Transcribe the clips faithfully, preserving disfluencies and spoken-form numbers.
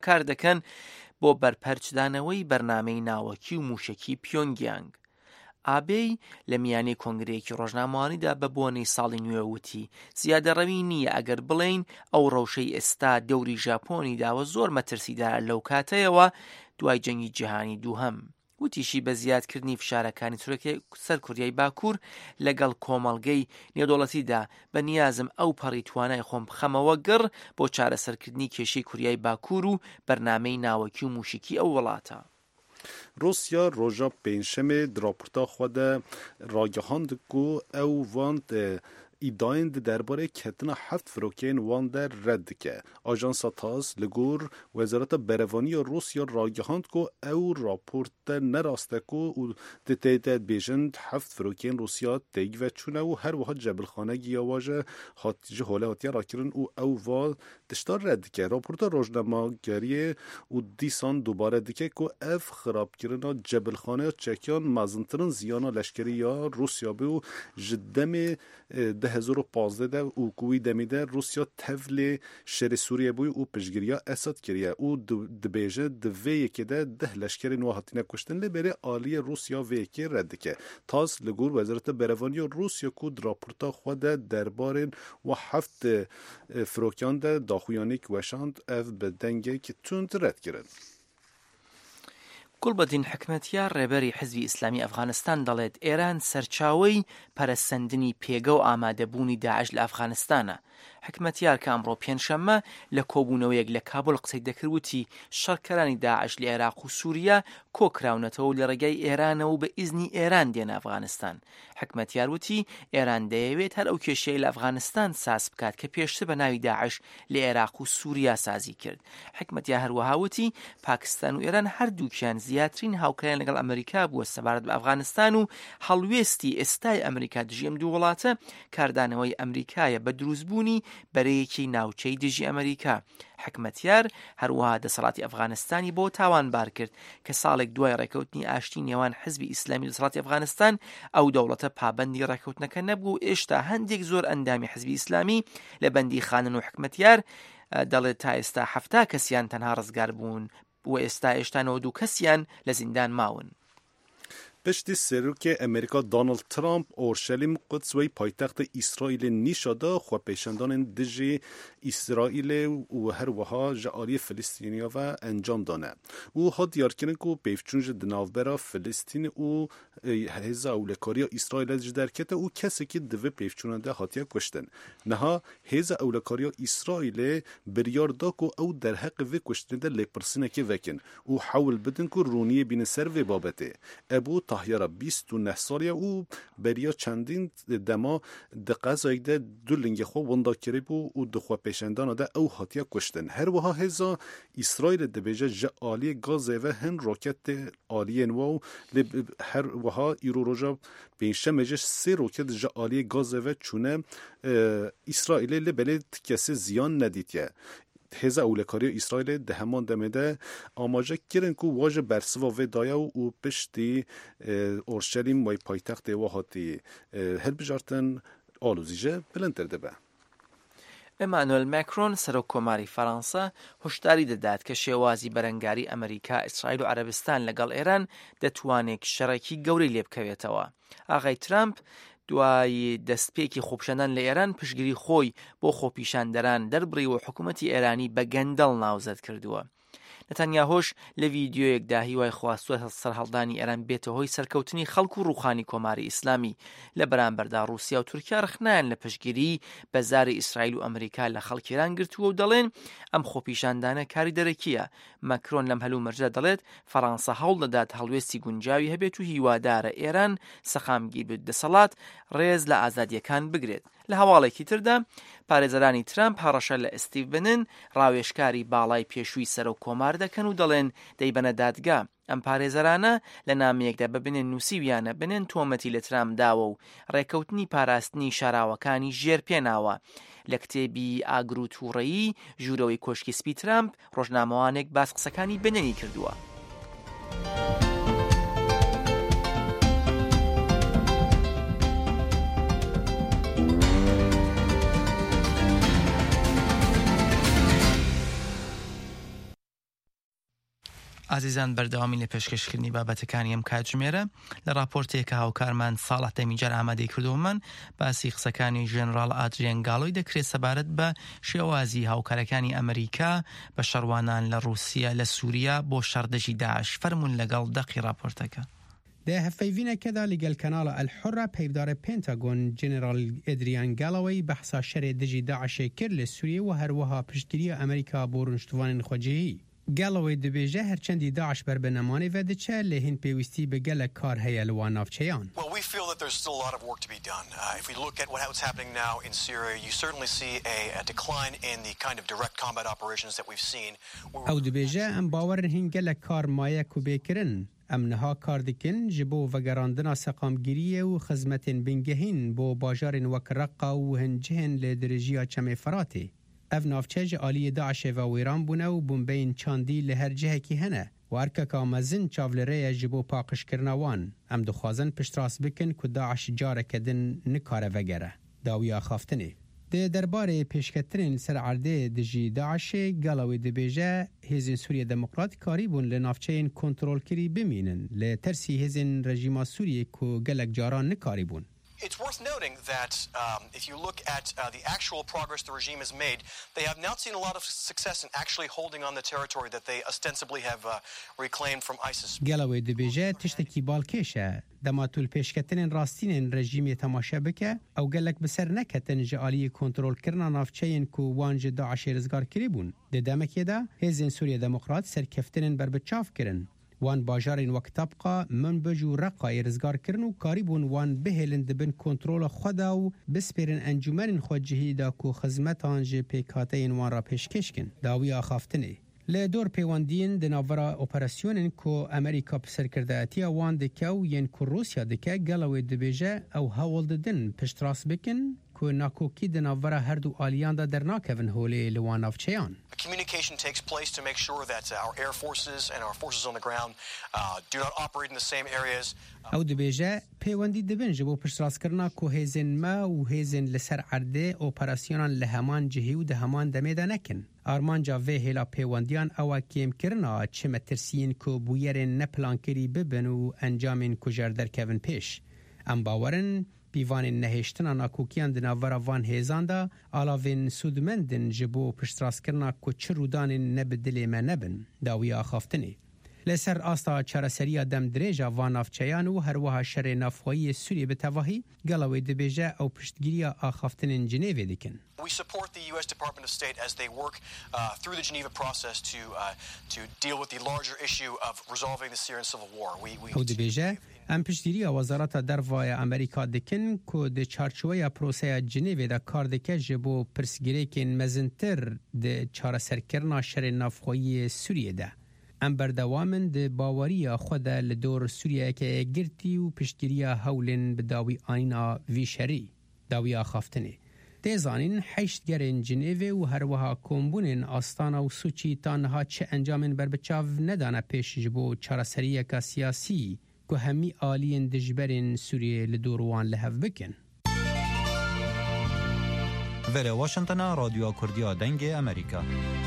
کار دەکەن بۆ بەرپەرچدانەوەی بەرنامەی ناوەکی و موشکی پیۆنگیانگ. ئابێی لە میانەی کۆنگرەیەکی ڕۆژنامەوانیدا بە بۆنەی ساڵی نوێ وتی زیادەڕەوی نییە ئەگەر بڵێین ئەو ڕەوشەی ئێستا دەوری ژاپۆنی داوە زۆر مەترسیدار لەو کاتەیەوە دوای جەنگی جیهانی دووهەم. وتیشی بە زیادکردنی فشارەکانی تورکیای سەر کوریای باکوور لەگەڵ کۆمەڵگەی نێودەوڵەتیدا بە نیازم ئەو پەڕی توانای خۆم بخەمەوە گەڕ بۆ چارەسەرکردنی کێشەی کوریای باکوور و بەرنامەی ناوەکی و موشکی ئەو وڵاتە. روسیا روژا پێنجشەمێ دراپۆرتا خۆ de ragihandin ku ew van îdayên di derbarê ketina heft firokeyên wan de red dike. Ajansa TASS li gor Wezareta Berevaniya Rusya ragihand ku ew rapor te neraste ku û di tê de bêjin heft firokeyên Rusya têk veçûne û her wiha cebilxanegî ya wa ji hat ji holê hatiye rakirin û ew va tişta red dike. Raporta rojnamageriyê û dîsan dubare dike ku ev xirabkirina cebilxaneya Çekyan mezintirin ziyana leşkerî ya Rusya bû û ji demê de hezar û panzdeh de û ku wî demê de Rusya tevlê şerê Sûriye bûye û piştgiriya Esad kiriye û dibêje di vê yekê de deh leşkerên wa hatine kuştin lê berê aliyê Rusya vê yekê red dike. TASS li gor Wezareta Berevaniya Rusya ku di raporta xwe de derbarên wa heft firokyan de daxuyanîk weşand ev bi dengek tund red kirin. گوڵبەدین حکمەتیار ڕێبەری حزبی ئیسلامی ئەفغانستان دەڵێت ئێران سەرچاوەی پەرەسەندنی پێگە و ئامادەبوونی داعش لە ئەفغانستانە. حکمەتیار کە ئەمڕۆ پێنجشەممە لە کۆبوونەوەیەک لە کابل قسەی دەکردوتی شەڕکەرانی داعش لە عێراق و سووریا کۆکراونەتەوە و لە ڕێگای ئێرانەوە بە ئیزنی ئێران دێنە ئەفغانستان. حکمەتیار وتی ئێران دەیەوێت هەر ئەو کێشەی لە ئەفغانستان ساز بکات کە پێشتر بە ناوی داعش لە عێراق و سووریا سازی کرد. حکمەتیار هەروەها وتی پاکستان و ئێران هەردووکیان زیاترین هاوکاریان لەگەڵ ئەمریکا بووە سەبارەت بە ئەفغانستان و هەڵوێستی ئێستای ئەمریکا دژی ئەم دوو وڵاتە کاردانەوەی ئەمریکایە بە دروستبوونی بەرەیەکی ناوچەی دژی ئەمریکا. حکمەتیار هەروەها دەسەڵاتی ئەفغانستانی بۆ تاوانبار کرد کە ساڵێک دوای ڕێکەوتنی ئاشتی نێوان حزبی ئیسلامی و دەسەڵاتی ئەفغانستان ئەو دەوڵەتە پابەندی ڕێکەوتنەکە نەبوو و ئێشتا هەندێک زۆر ئەندامی حزبی ئیسلامی لە بەندی خانن و حکمەتیار دەڵێت تا ئێستا حەفتا کەسیان تەنها ڕزگار بوون و ئێستا ئێشتانەوە دوو کەسیان لە زیندان ماون. پشتی سروک امریکا دانالد ترامپ اورشلیم قدس وی پایتخت اسرائیل نیشاده خو پیشندان دژی اسرائیل و هر وها جاری فلسطینیا و انجام دانه او ها دیار کردن که پیفچونج دناوبرا فلسطین و هزا اولکاریا اسرائیل جدرکت او کسی که دو پیفچوننده هاتیه کشتن نها هزا اولکاریا اسرائیل بریار دا که او در حق و کشتنده لپرسینه که وکن او حاول بدن که رونیه بین سر و بابته ابو تاهیارا بیست و نه سالیه او بریا چندین دما دقیقه ده دو لنگ خو وندا کری بو و دخوا پیشندان ده او هاتیه کشتن هر وها هزا اسرائیل دبیجه جا آلی گازه و هن راکت آلی نواو هر وها ایرو روژا پینشه مجش سی راکت جا آلی گازه و چونه اسرائیل لبلد کسی زیان ندیدیه هزا اولکاری اسرائیل ده همان دمده آماجه کرن که واجه برسوا و دایا و پشتی اورشلیم و پایتخت و هاتی هل بجارتن آلوزیجه بلندر دبه. ئەمانوێل ماکرۆن سەرۆک کۆماری فەڕەنسا هۆشداری دەدات کە شێوازی بەرەنگاری ئەمریکا، ئیسرائیل و عەرەبستان لەگەڵ ئێران دەتوانێت شەڕێکی گەورەی لێ بکەوێتەوە. ئاغای ترامپ دوای دەستپێکی خۆپیشاندان لە ئێران پشگیری خۆی بۆ خۆپیشاندەران دەربڕی و حکوومەتی ئێرانی بە گەندەڵ ناوزەت کردووە. نەتانیاهۆش لە ڤیدیۆیەکدا هیوای خواستووە سەرهەڵدانی ئێران بێتە هۆی سەرکەوتنی خەڵک و ڕووخانی کۆماری ئیسلامی لە بەرامبەردا ڕووسیا و تورکیا ڕخنایان لە پشگیری بەزاری ئیسرائیل و ئەمریکا لە خەڵکی ئێران گرتووە و دەڵێن ئەم خۆپیشاندانە کاری دەرەکیە. ماکرۆن لەم هەلوو مەرجە دەڵێت فەڕەنسا هەوڵ دەدات هەڵوێستی گونجاوی هەبێت و هیوادارە ئێران سەخامگیر بێت دەسەڵات ڕێز لە ئازادیەکان بگرێت. لە هەواڵێکی تردا پارێزەرانی ترامپ هەڕەشە لە ئستیڤ بنن ڕاوێژکاری باڵای پێشووی سەرۆک کۆمار دەکەن و دەڵێن دەیبەنە دادگا. ئەم پارێزەرانە لە نامەیەکدا ببنێن نووسیویانە بنێن تۆمەتی لە ترامپ داوە و ڕێکەوتنی پاراستنی شاراوەکانی ژێر پێناوە. لە کتێبی ئاگر و تووڕەیی ژوورەوەی کۆشکی سپی ترامپ ڕۆژنامەوانێک باس قسەکانی بنێنی کردووە. ئازیزان بەردەوامی لە پێشکەشکردنی بابەتەکانی ئەم کاتژمێرە لە راپۆرتێکە هاوکارمان ساڵح دەمیجار ئامادەی کردووەمان باسی قسەکانی ژێنەڕاڵ ئادریان گاڵۆی دەکرێت سەبارەت بە شێوازی هاوکارەکانی ئەمریکا بە شەڕوانان لە رووسیا لە سووریا بۆ شەڕدەژی داعش. فەرموون لەگەڵ دەقی راپۆرتەکە. ده هفەیڤینەکەدا لەگەڵ کەناڵە ئەلحورە پەیدارە پێنتاگۆن جێنەرال ئێدریان گاڵەوەی بەحسا شەرێ دژی داعشێ کرد لە سووریە و هەروەها پشتگیریە ئەمریکا بۆ ڕۆژتوانین خۆجێیی. گاڵەوەی دەبێژە هەرچەندی داعش بەربەنەمانێ ڤەدەچە لە هین پێویستی بە گەلێک کار هەیە لە وان ناوچەیان. Well, we feel that there's still a lot of work to be done. Uh, if we look at what, what's happening now in Syria, you certainly see a, a decline in the kind of direct combat operations that we've seen. ئەو دەبێژە ئەم باوەرن هین گەلێک کار مایە و بێکردن. ئەم نەها کار دکن ji bo vegerandina seqamgiriyê û xizmetên bingehîn bo bajarên wek Reqqa û Hincihên li dirêjiya Çemê Feratê. Ev navçe ji aliyê Daişê ve wêran bûne û bombeyên çandî li her cihekî hene. Werkeka mezin çavlêreye ji bo paqijkirina wan. Em dixwazin piştrast bikin ku Daeş careke din nikare vegere. Dawiya xaftinê. Di derbarê pêşketinên ser erdê dijî Daişê Galawê dibêje hêzên Sûriye Demokratîk karî bûn li navçeyên kontrolkirî bimînin li tersî hêzên rejîma Sûriyê ku gelek caran nikarî bûn. It's worth noting that um, if you look at uh, the actual progress the regime has made, they have not seen a lot of success in actually holding on the territory that they ostensibly have uh, reclaimed from ISIS. Galawê dibêje tiştekî balkêş e. Dema tu li pêşketinên rastînên rejîmê temaşe bike, ew gelek bi ser neketin ji aliyê kontrolkirina navçeyên ku wan ji Daişê rizgar kirî bûn. Di demekê de hêzên Sûriye Demokrat serkeftinên berbiçav kirin. Wan bajarên wek Tabqa, Minbij û Reqqayê rizgar kirin û karî bûn wan bihêlin dibin kontrola xwe da û bispêrin encûmenên xwecihî da ku xizmetan ji pêkhateyên wan ra pêşkêş kin. Dawiya xaftinê. Li dor pêwandiyên di navbera operasyonên ku Amerîka serkirdeyetiya wan dike û yên ku Rûsya dike Galawê dibêje ew hewl didin piştrast bikin ku nakokî di navbera her du aliyan da dernakevin holê li wan navçeyan. Communication takes place to make sure that uh, our air forces and our forces on the ground uh, do not operate in the same areas. Ew dibêje pêwendî dibin ji bo piştrastkirina ku hêzên me û hêzên li ser erdê operasyonan li heman cihî û di heman demê de nekin. Armanca vê hêla pêwendiyan ew e kêmkirina çi metirsiyên ku bûyerên neplankirî bibin û encamên ku jer derkevin pêş. Em bawerin pîvanên nehêştina nakokiyan di navbera van hêzan da alavên sûdmendin ji bo piştrastkirina ku çi rûdanên ne bi dilê me nebin. Dawiya xaftinê. Li ser asta çareseriya dem dirêja van navçeyan û herwiha şerê navxweyî Sûriyê bi tevahî Galawê dibêje ew piştgiriya axaftinên Cinêvê dikin. We support the U S Department of State as they work uh, through the Geneva process to uh, to deal with the larger issue of resolving the Syrian civil war. We we ew dibêje em piştgiriya Wezareta Dervaya Amerîka dikin ku di çarçoveya proseya Cinêvê de kar dike ji bo pirsgirêkên mezintir di çareserkirina şerê navxweyî Sûriyê de. Em berdewamin di baweriya xwe de li dor Sûriyeyeke girtî û piştgiriya hewlên bi dawî anîna vî şerî. Dawiya xaftinê. Têzanîn heştgerên Cinêvê û herwiha kombûnên astana û Sûçî ta niha çi encamên berbiçav nedane pêş ji bo çareseriyeka siyasî ku hemî aliyên dijberên Sûriyê li dor wan li hev bikin. Vere Washingtona Radyoya Kurdiya Dengê Amerîka.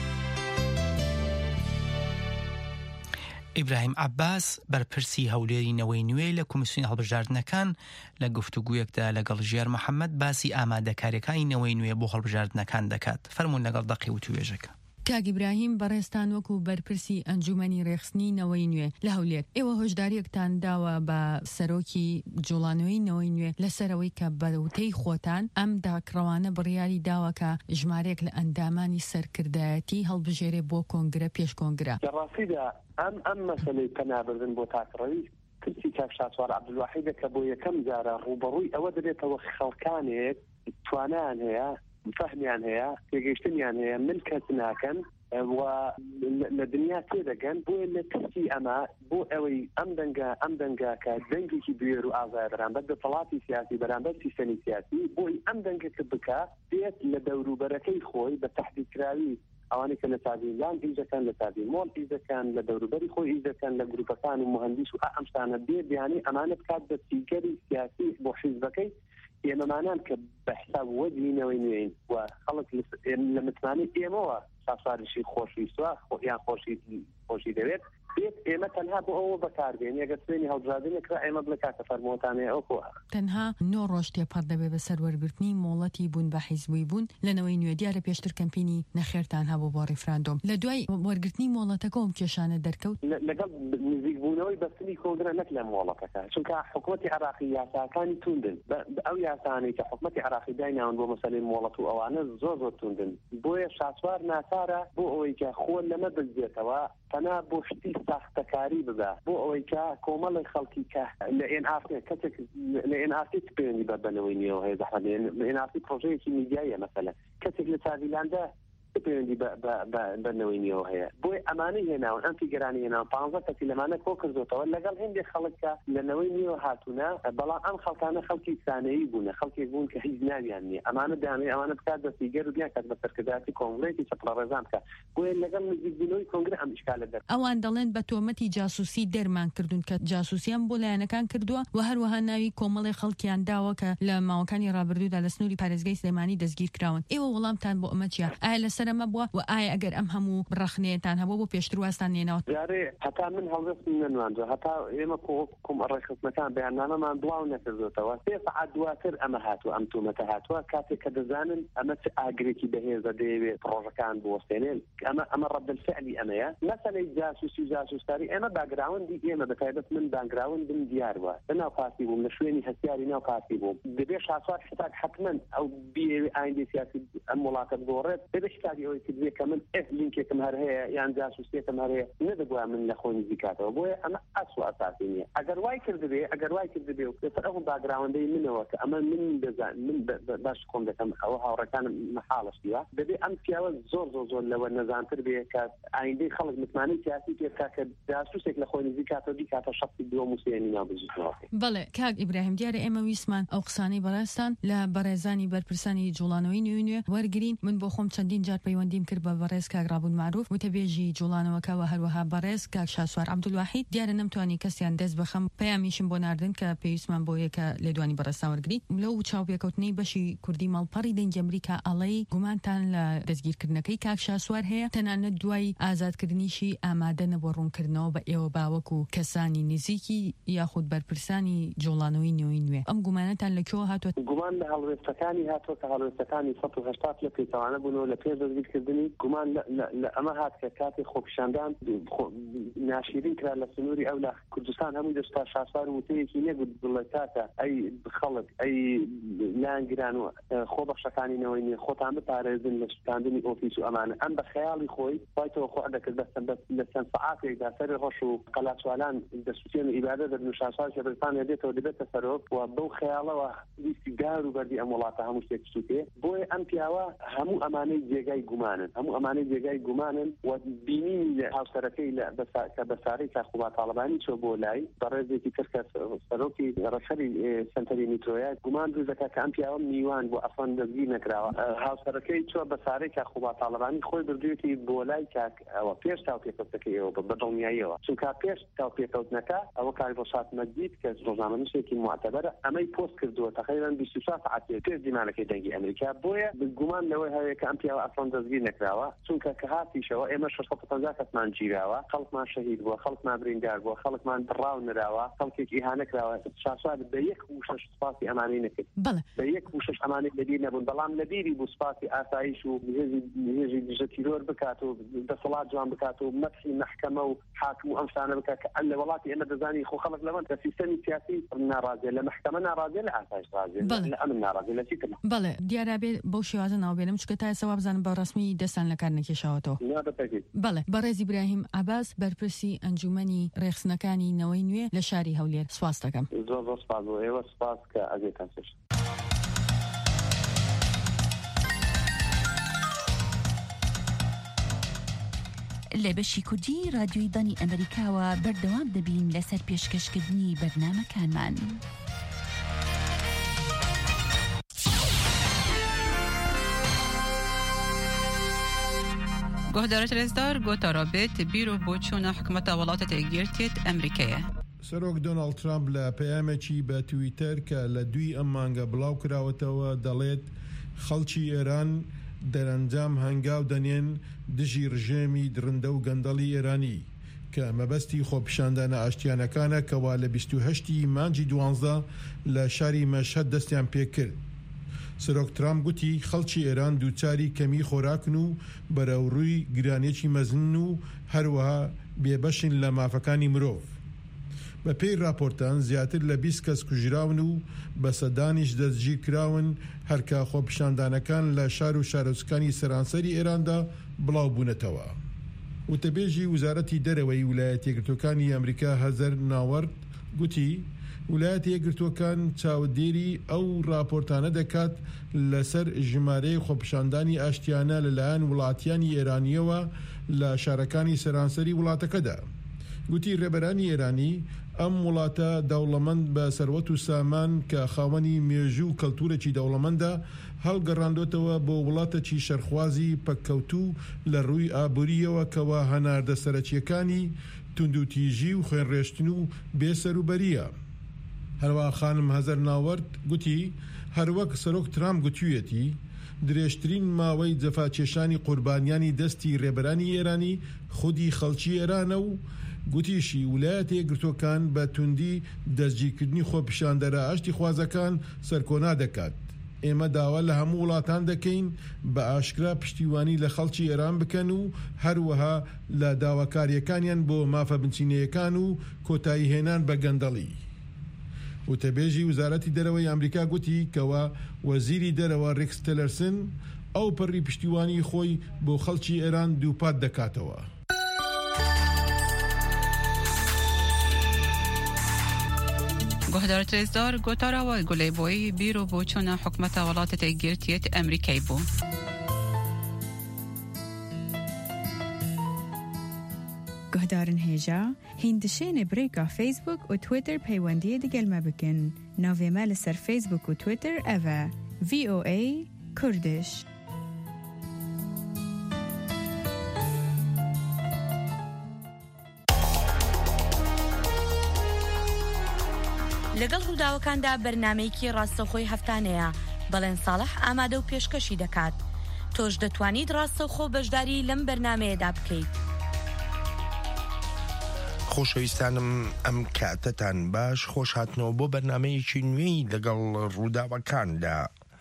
ئیبراهیم عەباس بەرپرسی هەولێرینەوەی نوێ لە کۆمیسیۆنی هەڵبژاردنەکان لە گفتوگویەکدا لەگەڵ ژیار محەممەد باسی ئامادەکاریەکانی نەوەی نوێ بۆ هەڵبژاردنەکان دەکات. فەرموون لەگەڵ دەقی و توێژەکە. کاک ئیبراهیم بەڕێستان وەکو بەرپرسی ئەنجومەنی ڕێخستنی نەوەی نوێ لە هەولێر ئێوە هۆشداریەکتان داوە بە سەرۆکی جوڵانەوەی نەوەی نوێ لەسەرەوەی کە بەوتەی خۆتان ئەم داکڕەوانە بڕیاری داوەکە ژمارێک لە ئەندامانی سەرکردایەتی هەڵبژێرێ بۆ کۆنگرە پێش کۆنگرە. ڕاستیدا ئەم ئەم مەسەلەی پەنابردن بۆ تاکڕەوی کورسی کاک شاسوار عەبدولواحیدە کە بۆ یەکەم جارە ڕوبەڕووی ئەوە دەبێتەوە خەڵکانێک توانیان هەیە فهمیان هەیە تێگەیشتنیان هەیە ملکەت ناکەن و لە دنیا تێدەگەن بۆ لە ترسی ئەمە بۆ ئەوەی ئەم دەنگە ئەم دەنگاکە دەنگێکی دوێر و ئازای بەرامبەر دەسەڵاتی سیاسی بەرامبەر سیستەمی سیاسی بۆی ئەم دەنگەکە بکە دێت لە دەوروبەرەکەی خۆی بە تەحدیدکراوی ئەوانەی کە لە تاڤیلان ئیش دەکەن لە تاڤیمۆڵ ئیش دەکەن لە دەوروبەری خۆی ئیش دەکەن لە گروپەکان و مهندس و ئەم شتانە بێ بیانی ئەمانە بکات بە سیگەری سیاسی بۆ حیزبەکەی ئێمەمانان کە بە حساب وەجهینەوەی نوێین و خەڵک لە متمانەی ئێمەوە شاسوارشی خۆشویستوە یان خۆشی خۆشی دەوێت بێت ئێمە تەنها بۆ ئەوە بەکاربێن ئەگەر سوێنی هەڵبژاردنێکرا ئێمە بڵێ کاتە فەرمۆتانەیە ئەو خۆ تەنها نۆ ڕۆژ تێپەڕ دەبێت بە سەروەرگرتنی مۆڵەتی بوون بە حیزبووی بوون لەنەوەی نوێ دیارە پێشتر کەمپینی نەخێرتان هەبوو بۆ ڕیفراندۆم لە دوای وەرگرتنی مۆڵەتەکە ئەم کێشانە دەرکەوت لەگەڵ نزیکبوونەوەی بەستنی کۆنگرە نەک لە مۆڵەتەکە چونکە حکوومەتی عێراقی یاساکانی توندن ئەو یاسانەی کە حکوومەتی عێراقی دایناون بۆ مەسەلەی مۆڵەت و ئەوانە زۆر زۆر توندن بۆیە شاسوار ناچارە بۆ ئەوەی کە خۆ لەمە بزێتەوە تەنها بۆ شتی ساختەکاری بدا بۆ ئەوەی کە کۆمەڵی خەڵکی کە لە ئێن ئافێ کەسێک لە ئێن ئافی پێوەندی بە بنەوەی نیەوە هەیە زەحمەت لە ئێن ئافی پرۆژەیەکی میدیایە مەسەلە کەسێک لە چاویلاندا پەیوەندی بەنەوەی نیەوە هەیە بۆی ئەمانەی هێناون ئەم فیگەرانی هێناون پانزە کەسی لەمانە کۆ کردوتەوە لەگەڵ هەندێک خەڵکە لەنەوەی نیەوە هاتوونە بەڵام ئەم خەڵکانە خەڵکی سانەیی بوونە خەڵکێک بوون کە هیچ ناویان نییە ئەمانە دامێ ئەمانە بکات بە فیگەر و بیان کات بە سەرکرداتی کۆنگرێکی چەپڵە ڕێزان بکە بۆیە لەگەڵ نزیکبوونەوەی کۆنگرە ئەم ئیشکالە دەر ئەوان دەڵێن بە تۆمەتی جاسووسی دەرمان کردوون کە جاسووسیان بۆ لایەنەکان کردووە و هەروەها ناوی کۆمەڵی خەڵکیان داوە کە لە ماوەکانی ڕابردوودا لە سنووری پارێزگای سلێمانی دەستگیر کراون ئێوە وەڵامتان بۆ ئەمە چییە ئایا لەسەر ئەمە بووە و ئایا ئەگەر ئەم هەموو ڕخنێتان هەبوو بۆ پێشتر واستان نێنەوە جارێ هەتا من هەڵدەست نەنوانجە هەتا ئێمە کۆم ڕێخستنەکان بەیاننامەمان بڵاو نەکردوتەوە سێ سەعات دواتر ئەمە هاتووە ئەم تومەتە هاتووە کاتێک کە دەزانن ئەمە چ ئاگرێکی بەهێزە دەیەوێت پرۆژەکان بوەستێنێن ئەمە ئەمە ڕەدەلفعلی ئەمەیە مەسەلەی جاسووسی و جاسووسکاری ئێمە باگراوندی ئێمە بەتایبەت من باگراوندم دیار بووە لە ناو پارتی بووم لە شوێنی هەستیاری ناو پارتی بووم دەبێت شاسوار شتاک حتمەن ئەو بیێوی ئایندی سیاسی ئەم وڵاتە بگۆڕێت دەبێت شتاکی ئەوەی کردوێ کە من ئێ لینکێکم هەر هەیە یان جاسووسیەکەم هەر هەیە نەدەبووە من لە خۆی نزیکاتەوە بۆیە ئەمە ئەسوا ئاساسی نییە ئەگەر وای کردبێ ئەگەر وای کردبێ و لەسەر ئەو باگراوندەی منەوە کە ئەمە من دەزان من باش کۆم دەکەم ئەوە هاوڕەکانم مەحاڵشتیوە دەبێت ئەم پیاوە زۆر زۆر زۆر لەوە نەزانتر بێ کە ئایندەی خەڵک متمانەی سیاسی پێکا کە جاسووسێک لە خۆی نزیکاتەوە بیکاتە شەخصی دووەم و سێنی ناوبژێتەوە بەڵێ کاک ئیبراهیم دیارە ئێمە ویسمان ئەو قسانەی بەڕێستان لە بەڕێزانی بەرپرسانی جوڵانەوەی نوێ وەرگرین من بۆ خۆم چەندین جار پەیوەندیم کرد بە بەڕێز کاک ڕابوون معروف وتەبێژی جوڵانەوەکەوە هەروەها بەڕێز کاک شاسوار عەبدولواحید دیارە نەمتوانی کەسیان دەست بەخەم پەیامیشم بۆ ناردن کە پێویستمان بۆ یەکە لێدوانی بەڕێستان وەرگری لەو چاوپێکەوتنەی بەشی کوردی ماڵپەڕی دەنگی ئەمریکا ئەڵەی گومانتان لە دەستگیرکردنەکەی کاک شاسوار هەیە تەنانەت دوای ئازادکردنیشی ئامادە نەبووە ڕوونکردنەوە بە ئێوە باوەکو کەسانی نزیکی یاخود بەرپرسانی جوڵانەوەی نوێی نوێ ئەم گومانەتان لەکوێوە هاتووە گومان لە هەڵوێستەکانی هاتووە کە هەڵوێستەکانی سەد و هەشتاد لە پێچەوانە بوونەوە لە پێش دەستگیرکردنی گومان لە ئەمە هات کە کاتی خۆپیشاندان ناشرین کرا لە سنووری ئەو لە کوردستان هەمووی دەستا شاسوار وتەیەکی نەگوت بڵێ کاتە ئەی خەڵک ئەی لانگران و خۆبەخشەکانینەوەی نیە خۆتان بپارێزن لە شتاندنی ئۆفیس و ئەمانە ئەم بە خەیاڵی خۆی وایتەوە خۆ دەکرد بەستن لە چەند سەعاتێکدا سەری ڕۆژ و قەلاچوالان دەسووتێن و ئیبادە دەبن و شاسوار شێبرستان دێتەوە دەبێتە سەرۆک و بەو خەیاڵەوە ویستی گار و بەردی ئەم وڵاتە هەموو شتێک سووتێ بۆیە ئەم پیاوە هەموو ئەمانەی جێگای گومانن هەموو ئەمانەی جێگای گومانن و بینی لە هاوسەرەکەی کە بەسارەی کاخوبا تاڵبانی چۆ بۆ لای بەڕێزێکی ترکە سەرۆکی ڕەشەری سنتەری میترۆیە گومان دروست دەکات کە ئەم پیاوە میوان بۆ ئەفەن دەستگیر نەکراوە هاوسەرەکەی چۆ بەسارەی کاخوبا تاڵبانی خۆی بردوێتی بۆ لای ئەوە پێش تاوپێکەوتەکەی ئەوە بە دڵنیاییەوە چونکە پێش تاوپێکەوتنەکە ئەوە کاری ڕۆژهات مەجید کە ڕۆژنامەنووسێکی معتەبەرە ئەمەی پۆست کردووە تقریبا بیست و چوار ساعت پێش دیمانەکەی دەنگی ئەمریکا بۆیە گومان لەوەی هەیە کە ئەم پیاوە ئەفەن دەستگیر نەکراوە چونکە کە هاتیشەوە ئێمە شەش سەد و پەنجا کەسمان گیراوە خەڵکمان شەهید بووە خەڵکمان بریندار بووە خەڵکمان دڕاو نراوە خەڵکێکی ئیهانە کراوە شاسوار بە یەک و شەش سپاسی ئەمانەی نەکرد بە یەک و شەش ئەمانەی لەبیر نەبوون بەڵام لەبیری بوو سپاسی ئاسایش و نوێژی دژە تیرۆر بکات و دەسەڵات جوان بکات و مەدحی مەحکەمە و حاکم و ئەم شتانە بکات کە لە وڵاتی ئێمە دەزانی خۆ خەڵک لەوەن کە سیستەمی سیاسی ناڕازیە لە مەحکەمە ناڕازیە لە ئاسایش ڕازیە لە ئەمن ناڕازیە لە چی تر بەڵێ دیارە بێ بەو شێوازە ناوبێنم چکە تا ئێستا وا بزانم بە ڕەسمی دەستان لە کار نەکێشاوەتەوە بەڵێ بەڕێز ئیبراهیم عەباس بەرپرسی ئەنجومەنی ڕێخستنەکانی نەوەی نوێ لە شاری هەولێر سواس دەکەم زۆر زۆر سپاس بۆ ئێوە سپاس کە ئەگەیتان سێش لە بەشی کوردی رادیۆی دانی ئەمریکاوە بەردەوام دەبین لەسەر پێشکەشکردنی بەرنامەکانمان. گۆهدارە ترێزدار گۆتا ڕابێت بیر و بۆچوونە حکومەتە وڵاتە تێگیرتێت ئەمریکایە. سەرۆک دۆناڵد ترامپ لە پەیامێکی بە تویتەر کە لە دوی ئەم مانگە بڵاو کراوەتەوە دەڵێت خەڵکی ئێران دەرەنجام هەنگاو دەنێن دژی ڕژێمی درندە و گەندەڵی ئێرانی کە مەبەستی خۆپیشاندانە ئاشتیانەکانە کەوا لە بیست و هەشتی مانجی دوانزە لە شاری مەشهەد دەستیان پێکرد. سەرۆک ترامپ گوتی خەڵکی ئێران دووچاری کەمی خۆراکن و بەرەوڕووی گرانێکی مەزن و هەروەها بێبەشن لە مافەکانی مرۆڤ. بە پێی راپۆرتان زیاتر لە بیست کەس کوژراون و بە سەدانیش دەستگیر کراون هەرکە خۆپیشاندانەکان لە شار و شارۆچکانی سەرانسەری ئێراندا بڵاو بوونەتەوە. وتەبێژی وزارەتی دەرەوەی ویلایەتە یەکگرتووەکانی ئەمریکا هەزەر ناوەرد گوتی ویلایەتە یەکگرتووەکان چاودێری ئەو راپۆرتانە دەکات لەسەر ژمارەی خۆپیشاندانی ئاشتیانە لەلایەن وڵاتیانی ئێرانیەوە لە شارەکانی سەرانسەری وڵاتەکەدا. گوتی ڕێبەرانی ئێرانی ئەم وڵاتە دەوڵەمەند بە سەروەت و سامان کە خاوەنی مێژوو و کەلتورێکی دەوڵەمەندە هەڵگەڕاندۆتەوە بۆ وڵاتێکی شەرخوازی پەککەوتوو لە ڕووی ئابووریەوە کەوا هەناردە سەرەکیەکانی توندوتیژی و خوێنڕێشتن و بێسەروبەریە. هەروە خانم هەزەر ناوەرد گوتی هەروەک سەرۆک ترامپ گوتوویەتی درێژترین ماوەی جەفاکێشانی قوربانیانی دەستی ڕێبەرانی ئێرانی خودی خەڵکی ئێرانە و گوتیشی ویلایەتە یەکگرتووەکان بە توندی دەستگیرکردنی خۆپیشاندەرە ئاشتی خوازەکان سەرکۆنا دەکات. ئێمە داوا لە هەموو وڵاتان دەکەین بە ئاشکرا پشتیوانی لە خەڵکی ئێران بکەن و هەروەها لە داواکاریەکانیان بۆ مافە بنچینەیەکان و کۆتایی هێنان بە گەندەڵی. وتەبێژی وزارەتی دەرەوەی ئەمریکا گوتی کەوا وەزیری دەرەوە ڕێکس تیلەرسن ئەو پەڕی پشتیوانی خۆی بۆ خەڵکی ئێران دووپات دەکاتەوە. گهدار تریزدار گوتارا و گلی بوی بیرو بوچون حکمت ولایت یەکگرتووە ئەمریکای بوو. گهدارن هێژا هیندشێنێ برێکا فیسبوک و تویتر پەیوەندیە دەگەلمە بکەن. ناوێمە لەسەر فیسبوک و تویتر ئەڤە ڤی ئۆ ئەی کوردش. لەگەڵ ڕووداوەکاندا بەرنامەیەکی ڕاستەوخۆی هەفتانەیە بەڵێن ساڵح ئامادە و پێشکەشی دەکات. تۆش دەتوانیت ڕاستەوخۆ بەشداری لەم بەرنامەیەدا بکەیت. خۆشەویستانم ئەم کاتتان باش خۆش هاتنەوە بۆ بەرنامەیەکی نوێی لەگەڵ ڕووداوەکاندا.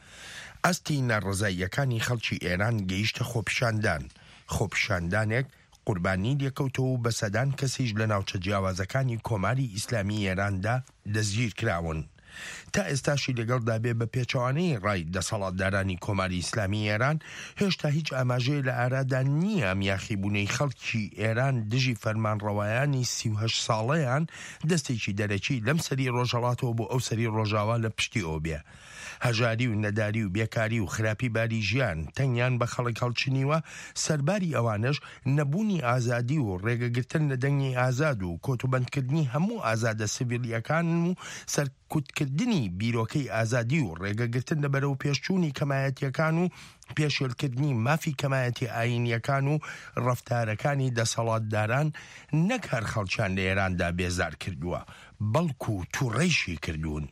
ئەستی ناڕزاییەکانی خەڵکی ئێران گەیشتە خۆپیشاندان. خۆپیشاندانێک قوربانی لێکەوتەوە و بە سەدان کەسیش لە ناوچە جیاوازەکانی کۆماری ئیسلامی ئێراندا دەستگیر کراون. تا ئێستاشی لەگەڵدا بێ بە پێچەوانەی ڕای دەسەڵاتدارانی کۆماری ئیسلامی ئێران هێشتا هیچ ئاماژەیە لە ئارادا نییە یاخیبوونەی خەڵکی ئێران دژی فەرمانڕەوایانی سی و هەشت ساڵەیان دەستێکی دەرەکی لەم سەری ڕۆژهەڵاتەوە بۆ ئەو سەری ڕۆژاوا لە پشتی ئەو بێ. هەژاری و نەداری و بێکاری و خراپی باری ژیان تەنیان بە خەڵک هەڵچنیوە، سەرباری ئەوانش نەبوونی ئازادی و ڕێگەگرتن لە دەنگی ئازاد و کۆتوبەندکردنی هەموو ئازادە سیڤیلیەکان و سەرکوتکردنی بیرۆکەی ئازادی و ڕێگەگرتن لە بەرەو پێشچوونی کەمایەتیەکان و پێشێلکردنی مافی کەمایەتی ئاینیەکان و ڕەفتارەکانی دەسەڵاتداران نەک هەر خەڵکیان لە ئێراندا بێزار کردووە، بەڵکو تووڕەیشی کردوون.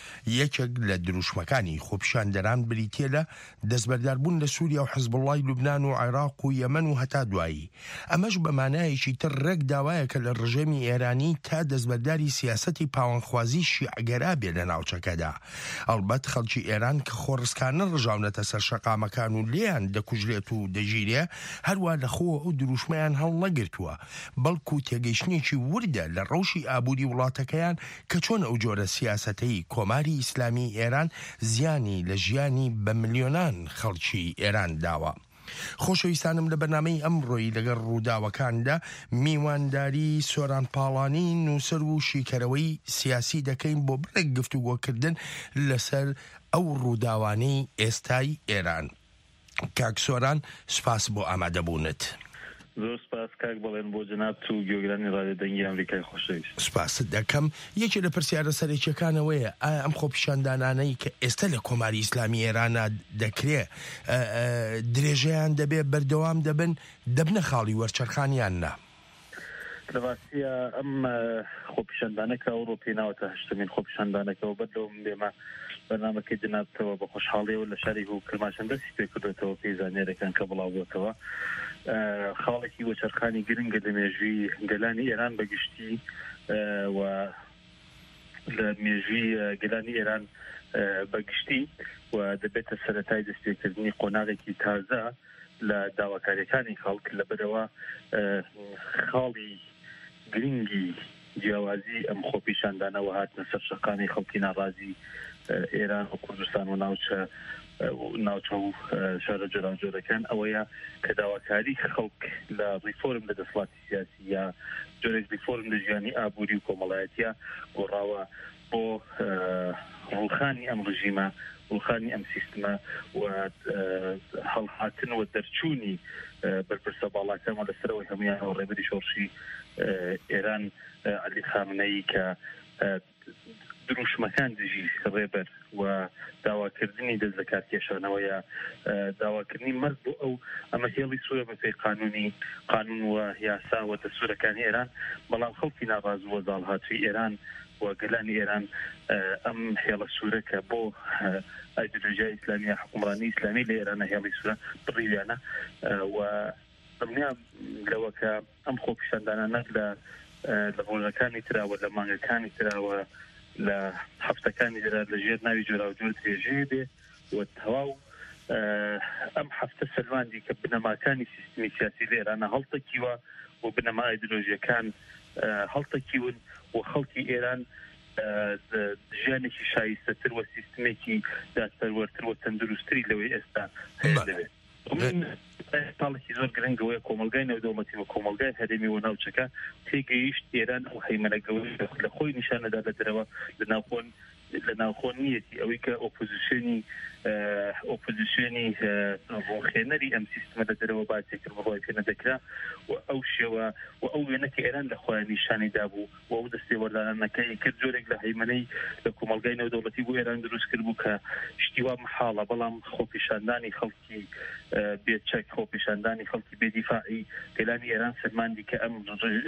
یەکێک لە دروشمەکانی خۆپیشاندەران بریتیە لە دەستبەرداربوون لە سووریا و حزبوڵای لوبنان و عێراق و یەمەن و هەتا دوایی. ئەمەش بە مانایەکی تر ڕێک داوایەکە لە ڕژێمی ئێرانی تا دەستبەرداری سیاسەتی پاوەندخوازی شیعگەرا بێ لە ناوچەکەدا. ئەڵبەت خەڵکی ئێران کە خۆڕسکانە ڕژاونەتە سەر شەقامەکان و لێیان دەکوژرێت و دەژیرێ، هەروە لەخۆوە ئەو دروشمەیان هەڵ نەگرتووە، بەڵکو تێگەیشتنێکی وردە لە ڕەوشی ئابووری وڵاتەکەیان کە چۆن ئەو جۆرە سیاسەتەی کۆماری ئیسلامی ئێران زیانی لە ژیانی بە ملیۆنان خەڵکی ئێران داوە. خۆشەویستانم لە بەرنامەی ئەمڕۆی لەگەڵ ڕووداوەکاندا میوانداری سۆران پاڵانی نووسەر و شیکەرەوەی سیاسی دەکەین بۆ بڕێک گفتوگۆکردن لەسەر ئەو ڕووداوانەی ئێستای ئێران. کاک سۆران، سپاس بۆ ئامادەبوونت. زۆر سپاس کاک بەڵێن بۆ جەناب و گوێگرانی ڕادیۆدەنگی ئەمریکای خۆشەویست. سپاست دەکەم. یەکێک لە پرسیارە سەرەکیەکانەوەیە ئایا ئەم خۆپیشاندانانەی کە ئێستا لە کۆماری ئیسلامی ئێرانە دەکرێت درێژەیان دەبێت بەردەوام دەبن دەبنە خاڵی وەرچەرخانیان نا؟ لەواسیە ئەم خۆپیشاندانەکە ئەوڕۆپی ناوەتە هەشتمین خۆپیشاندانەکەەوە بەردەوم بێمە بەنامەکەی دنابتەوە بە خۆشحاڵیەوە لە شاری و کرماشان دەستی پێ کردێتەوە پێی زانێرەکان کە بڵاو بووتەوە خاڵێکی وەچەرخانی گرنگە لە مێژووی گەلانی ئێران بەگشتی و لە مێژووی گەلانی ئێران بەگشتی و دەبێتە سەرەتای دەستپێکردنی قۆناغێکی تازە لە داواکاریەکانی خەڵک لەبەرەوە خاڵی گرنگی جیاوازی ئەم خۆپیشاندانەوە هاتنە سەر شەقانی خەڵکی ناڕازی ئێران و کوردستان و ناوچە ناوچە و شارە جۆراوجۆرەکان ئەوەیە کە داواکاری خەڵک لە ڕیفۆرم لە دەسڵاتی سیاسی یا جۆرێک ڕیفۆرم لە ژیانی ئابووری و کۆمەڵایەتیە گۆڕاوە بۆ ڕووخانی ئەم ڕژیمە ڕووخانی ئەم سیستمە و هەڵهاتن و دەرچوونی بەرپرسە باڵاکەمە لەسەرەوەی هەمویانەوە ڕێبەری شۆڕشی ئێران عەلی خامنەیی کە دروشمەکان دژی ڕێبەر و داواکردنی دەست لە کارکێشانەوەیە داواکردنی مەرگ بۆ ئەو ئەمە هێڵی سوورە بەپێی قانونی قانون و یاسا و دەستورەکانی ئێران بەڵام خەڵکی ناڕاز و وەزاڵ هاتووی ئێران و گەلانی ئێران ئەم هێڵە سوورەکە بۆ ئایدۆلۆژیای ئیسلامی حکومڕانی ئیسلامی لە ئێرانە هێڵی سوورە بڕیویانە و دڵنیا لەوە کە ئەم خۆپیشاندانانە لە لە ڕۆژەکانی تراوە لە مانگەکانی تراوە لە هەفتەکانی دەرا لە ژێر ناوی جۆراوجۆر درێژەیە بێ و تەواو ئەم هەفتە سەلماندی کە بنەماکانی سیستمی سیاسی لە ئێرانە هەڵتەکیوە و بنەما ئایدۆلۆژیەکان هەڵتەکیون و خەڵکی ئێران ژیانێکی شایستەتر و سیستمێکی دادپەروەرتر و تەندروستری لەوەی ئێستا هەیە دەبێت ساڵێکی زۆر گرنگەوەی کۆمەلگای نێودەوڵەتی و کۆمەلگای هەرێمی و ناوچەکە تێگەیشت ئێران و هەیمەنەگەوەی لە خۆی نیشانەدا لە دەرەوە لە ناوخۆن لە ناوخۆنیەتی ئەوەی کە ئۆپۆزیسیۆنی ئۆپۆزیسیۆنی ڕۆخێنەری ئەم سیستمە لە دەرەوە باسێکرد بەڕای پێ نەدەکرا و ئەو شێوە و ئەو وێنەکە ئێران لە خۆیان نیشانی دابوو و ئەو دەستێوەردانەکەی کرد جۆرێک لە هەیمەنەی لە کۆمەلگای نێودەوڵەتی بۆ ئێران دروست کرد بوو کە شتیوا محاڵە بەڵام خۆپیشاندانی خەڵکی بێچەک خۆپیشاندانی خەڵکی بێدیفاعی گەلانی ئێران سەرماندی کە ئەم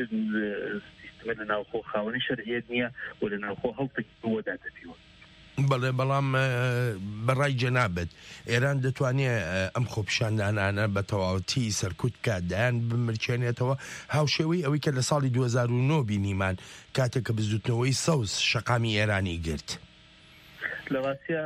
سیستمە لە ناوخۆ خاوەنی شەرعیەت نییە و لە ناوخۆ هەڵتێکی بۆدا دەبیوە بەڵێ بەڵام بەڕای جەنابەت ئێران دەتوانێت ئەم خۆپیشاندانانە بە تەواوەتی سەرکوت کاتدایان بمرچێنێتەوە هاوشێوەی ئەوەی کە لە ساڵی دوو هەزار و نۆ بینیمان کاتێک کە بزوتنەوەی سەوز شەقامی ئێرانی گرت لەواسیە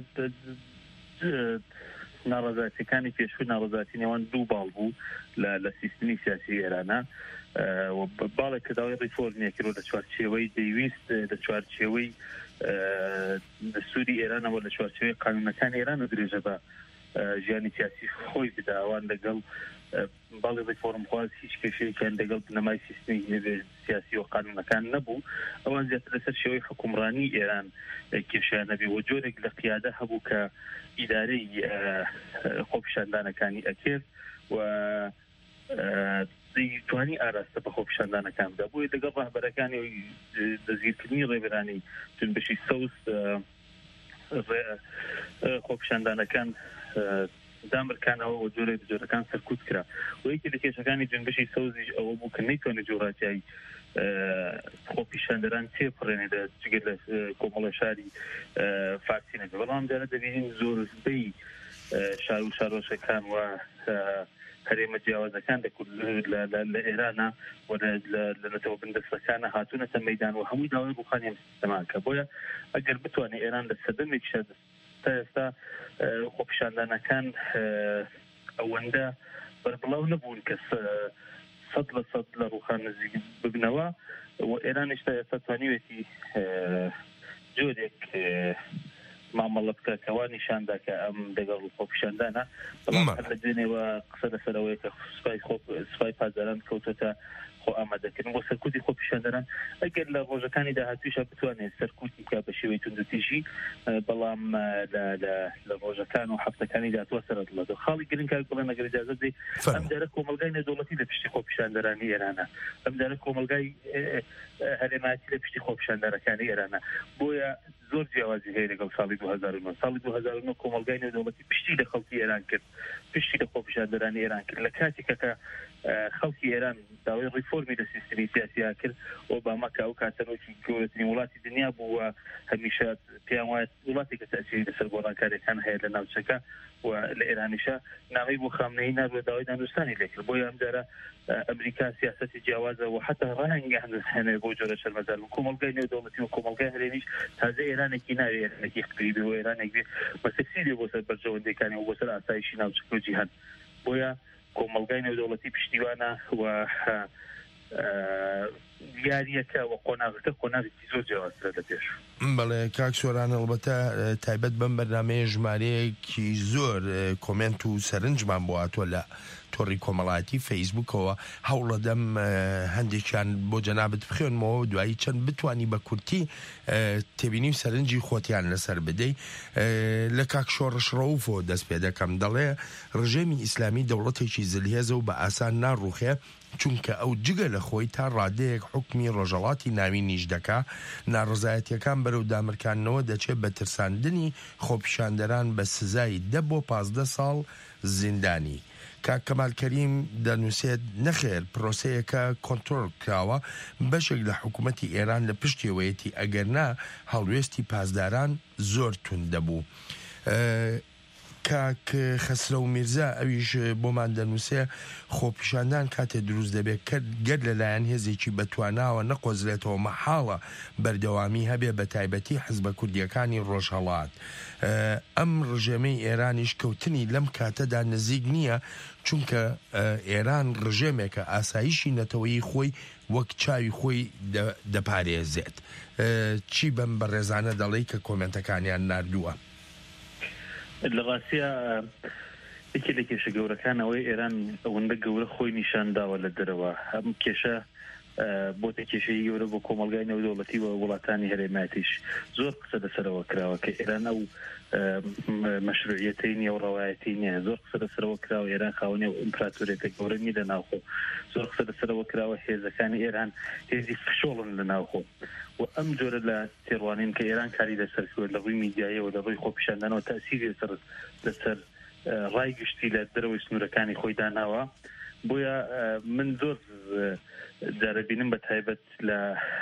ناڕەزایەتیەکانی پێشووی ناڕەزایەتی نێوان دوو باڵ بوو لە سیستمی سیاسی ئێرانە باڵێک کە داوای ڕیفۆرمیە کرد لە چوارچێوەی دەیویست لە چوارچێوەی دەستوری ئێرانەوە لە چوارچێوەی قانونەکانی ئێرانە درێژە بە ژیانی سیاسی خۆی بداوان لەگەڵ باڵی ڕیفۆرم خواز هیچ کێشەیەکیان لەگەڵ بنەمای سیستمی سیاسی و قانونەکان نەبوو ئەوان زیاتر لەسەر شێوەی حکومڕانی ئێران کێشیان نەبی و جۆرێک لە قیادە هەبوو کە ئیدارەی خۆپیشاندانەکانی ئەکرد و توانی ئاراستە بە خۆپیشاندانەکان بدا بۆیە لەگەڵ ڕاهبەرەکانی دەزگیرکردنی ڕێبەرانی جنبشی سەوز خۆپیشاندانەکان دامرکانەوە و جۆرە جۆرەکان سەرکوت کرا و یەکی لە کێشەکانی جنبشی سەوزیش ئەوە بوو کە نەیتوانێت جۆڕاجیای خۆپیشاندەران تێپڕێنێ لە جگەر لە کۆمەڵە شاری فارسی نەبێ بەڵام جارە دەبینین زۆربەی شار و شارۆچەکان و هەرێمە جیاوازەکان لە ئێرانە و لە نەتەوە بندەستەکانە هاتوونەتە مەیدان و هەمووی داوای ڕووخانی ئەم سیستەماکە بۆیە ئەگەر بتوانێت ئێران لە سەدەمێکیشە تا ئێستا خۆپیشاندانەکان ئەوەندە بەربڵاو نەبوون کە سەد لە سەد لە ڕووخان نزیک ببنەوە و ئێران هێشتا ئێستا توانیوێتی جۆرێک مامەڵە بکە کەوا نیشاندا کە ئەم لەگەڵ خۆپیشاندانە بەڵام لە دوێنێەوە قسە لەسەرەوەی کە سوپای پازاران کەوتۆتە خۆ ئامادەکردن بۆ سەرکوتی خۆپیشاندەران ئەگەر لە ڕۆژەکانی داهاتوویشە بتوانێت سەرکوتی کا بە شێوەی توندوتیژی بەڵام لە ڕۆژەکان و هەفتەکانی داهاتووە سەرەت دڵێت خاڵی گرنگ کار بڵێن ئەگەر ئیجازە بدەیت ئەم جارە کۆمەلگای نێودەوڵەتی لە پشتی خۆپیشاندەرانی ئێرانە ئەم جارە کۆمەلگای هەرێماتی لە پشتی خۆپیشاندەرەکانی ئێرانە بۆیە زۆر جیاوازی هەیە لەگەڵ ساڵی دوو هەزار و نۆ ساڵی دوو هەزار و نۆ کۆمەلگای نێودەوڵەتی پشتی لە خەڵکی ئێران کرد پشتی لە خۆپیشاندەرانی ئێران کرد لە کاتێکە کە خەڵکی ئێران داوای ڕیفۆرمی لە سیستمی سیاسیا کرد ئۆباما کە ئەو کاتەنۆکی گەورەترین وڵاتی دنیا بوو و هەمیشە پێیان وایە وڵاتی کە تەسیری لەسەر گۆڕانکاریەکان هەیە لە ناوچەکە و لە ئێرانیشە نامەی بۆ خامنەی ناردووە داوای دانوستانی لێکرد بۆ ئەم جارە ئەمریکا سیاسەتی جیاوازە و حتا ڕاهەنگی هەنێ بۆ جۆرە شەرمەزار و کۆمەڵگای نێودەوڵەتی و کۆمەڵگای هەرێمیش تازە ئێرانێکی ناوێ ئێرانێکی قریبی و ئێرانێک بێ بەسەکسیری بۆ سەر بەرژەوەندەکانی و بۆ سەر ئاسایشی ناوچەکە و جیهان بۆیە کۆمەڵگای نێودەوڵەتی پشتیوانە و دیاریەکە و قۆناغەکە قۆناغێکی زۆر جیاوازترە لە پێش. بەڵێ کاک سۆران ئەڵبەتە تایبەت بەم بەرنامەیە ژمارەیەکی زۆر کۆمنت و سەرنجمان بۆ هاتووە لە تۆڕی کۆمەڵایەتی فەیسبوکەوە هەوڵەدەم هەندێکیان بۆ جەنابەت بخوێنمەوە دوایی چەند بتوانی بە کورتی تێبینی و سەرنجی خۆتیان لەسەر بدەی. لە کاک شۆڕش ڕەوفۆ دەست پێ دەکەم دەڵێ ڕژێمی ئیسلامی دەوڵەتێکی زلهێزە و بە ئاسان ناڕوخێ چونکە ئەو جگە لە خۆی تا ڕادەیەک حکمی ڕۆژەڵاتی ناوی نیش دەکا ناڕزایەتیەکان بەرەو دامرکانەوە دەچێت بە ترساندنی خۆپیشاندەران بە سزای دە بۆ پازدە ساڵ زیندانی. کاک کەمال کەریم دەنووسێت نەخێر پرۆسەیەکە کۆنتڕۆڵ کراوە بەشێک لە حکوومەتی ئێران لە پشتیەوەیەتی ئەگەرنا هەڵوێستی پازداران زۆر تون دەبوو. کاک خەسرە و میرزا ئەویش بۆمان دەنووسێ خۆپیشاندان کاتێ دروست دەبێت گەر لەلایەن هێزێکی بەتواناوە نەقۆزرێتەوە مەحاڵە بەردەوامی هەبێ بە تایبەتی حزبە کوردیەکانی ڕۆژهەڵات. ئەم ڕژێمەی ئێرانیش کەوتنی لەم کاتەدا نزیک نییە چونکە ئێران ڕژێمێکە ئاسایشی نەتەوەی خۆی وەک چاوی خۆی دەپارێزێت. چی بەم بەڕێزانە دەڵێی کە کۆمنتەکانیان ناردووە؟ لە ڕاستیە یەکێ لە کێشە گەورەکانەوەی ئێران ئەوەندە گەورە خۆی نیشانداوە لە دەرەوە ئەم کێشە بۆتە کێشەی گەورە بۆ کۆمەڵگای نێودەوڵەتی و وڵاتانی هەرێماتیش زۆر قسە لەسەرەوە کراوە کە ئێران ئەو مەشروعیەتەی نیە و ڕەوایەتی نییە زۆر قسە لەسەرەوە کراوە ئێران خاوەنی و ئیمپراتۆریەتە گەورە نی لە ناوخۆ زۆر قسە لەسەرەوە کراوە هێزەکانی ئێران هێزی فشۆڵن لە ناوخۆ و ئەم جۆرە لە تێڕوانین کە ئێران کاری لەسەر کردووە لە ڕووی میدیایەوە لە ڕووی خۆپیشاندانەوە تەئسیری لەسەر لەسەر ڕای گشتی لە دەرەوەی سنوورەکانی خۆی داناوە. بۆیە من زۆر جارەبینم بە تایبەت لە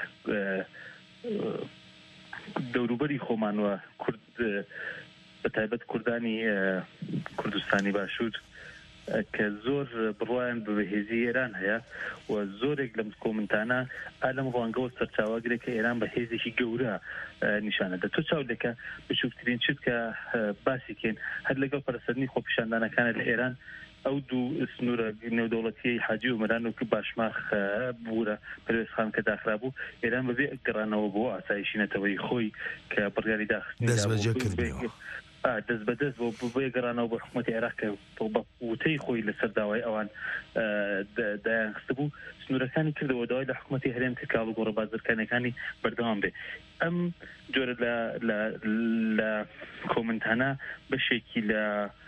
دەوروبەری خۆمانوە کورد بە تایبەت کوردانی کوردستانی باشوور کە زۆر بڕوایان بە بەهێزی ئێران هەیە و زۆرێک لەم کۆمنتانە ئالەم ڕوانگەوە سەرچاواگرێت کە ئێران بە هێزێکی گەورە نیشانەدە. تۆ چاو دەکە بچووکترین چیت کە باسی کەین هەر لەگەڵ پەرسەندنی خۆپیشاندانەکانە لە ئێران ئەو دوو سنوورە نێودەوڵەتی حاجی و مەران و باشماخ بوورە پەروێزخان کە داخرا بوو ئێران بەبێ گەڕانەوە بۆ ئاسایشی نەتەوەی خۆی کە بڕیاری داخستنی دەست بەدەست بۆ بۆیە گەڕانەوە بۆ حکوومەتی عێراق کە بە وتەی خۆی لەسەر داوای ئەوان دایانخستە بوو سنوورەکانی کردەوە داوای لە حکوومەتی هەرێم کە کاڵ و گۆڕە بازرگانەکانی بەردەوام بێ. ئەم جۆرە لە کۆمنتانە بەشێکی لە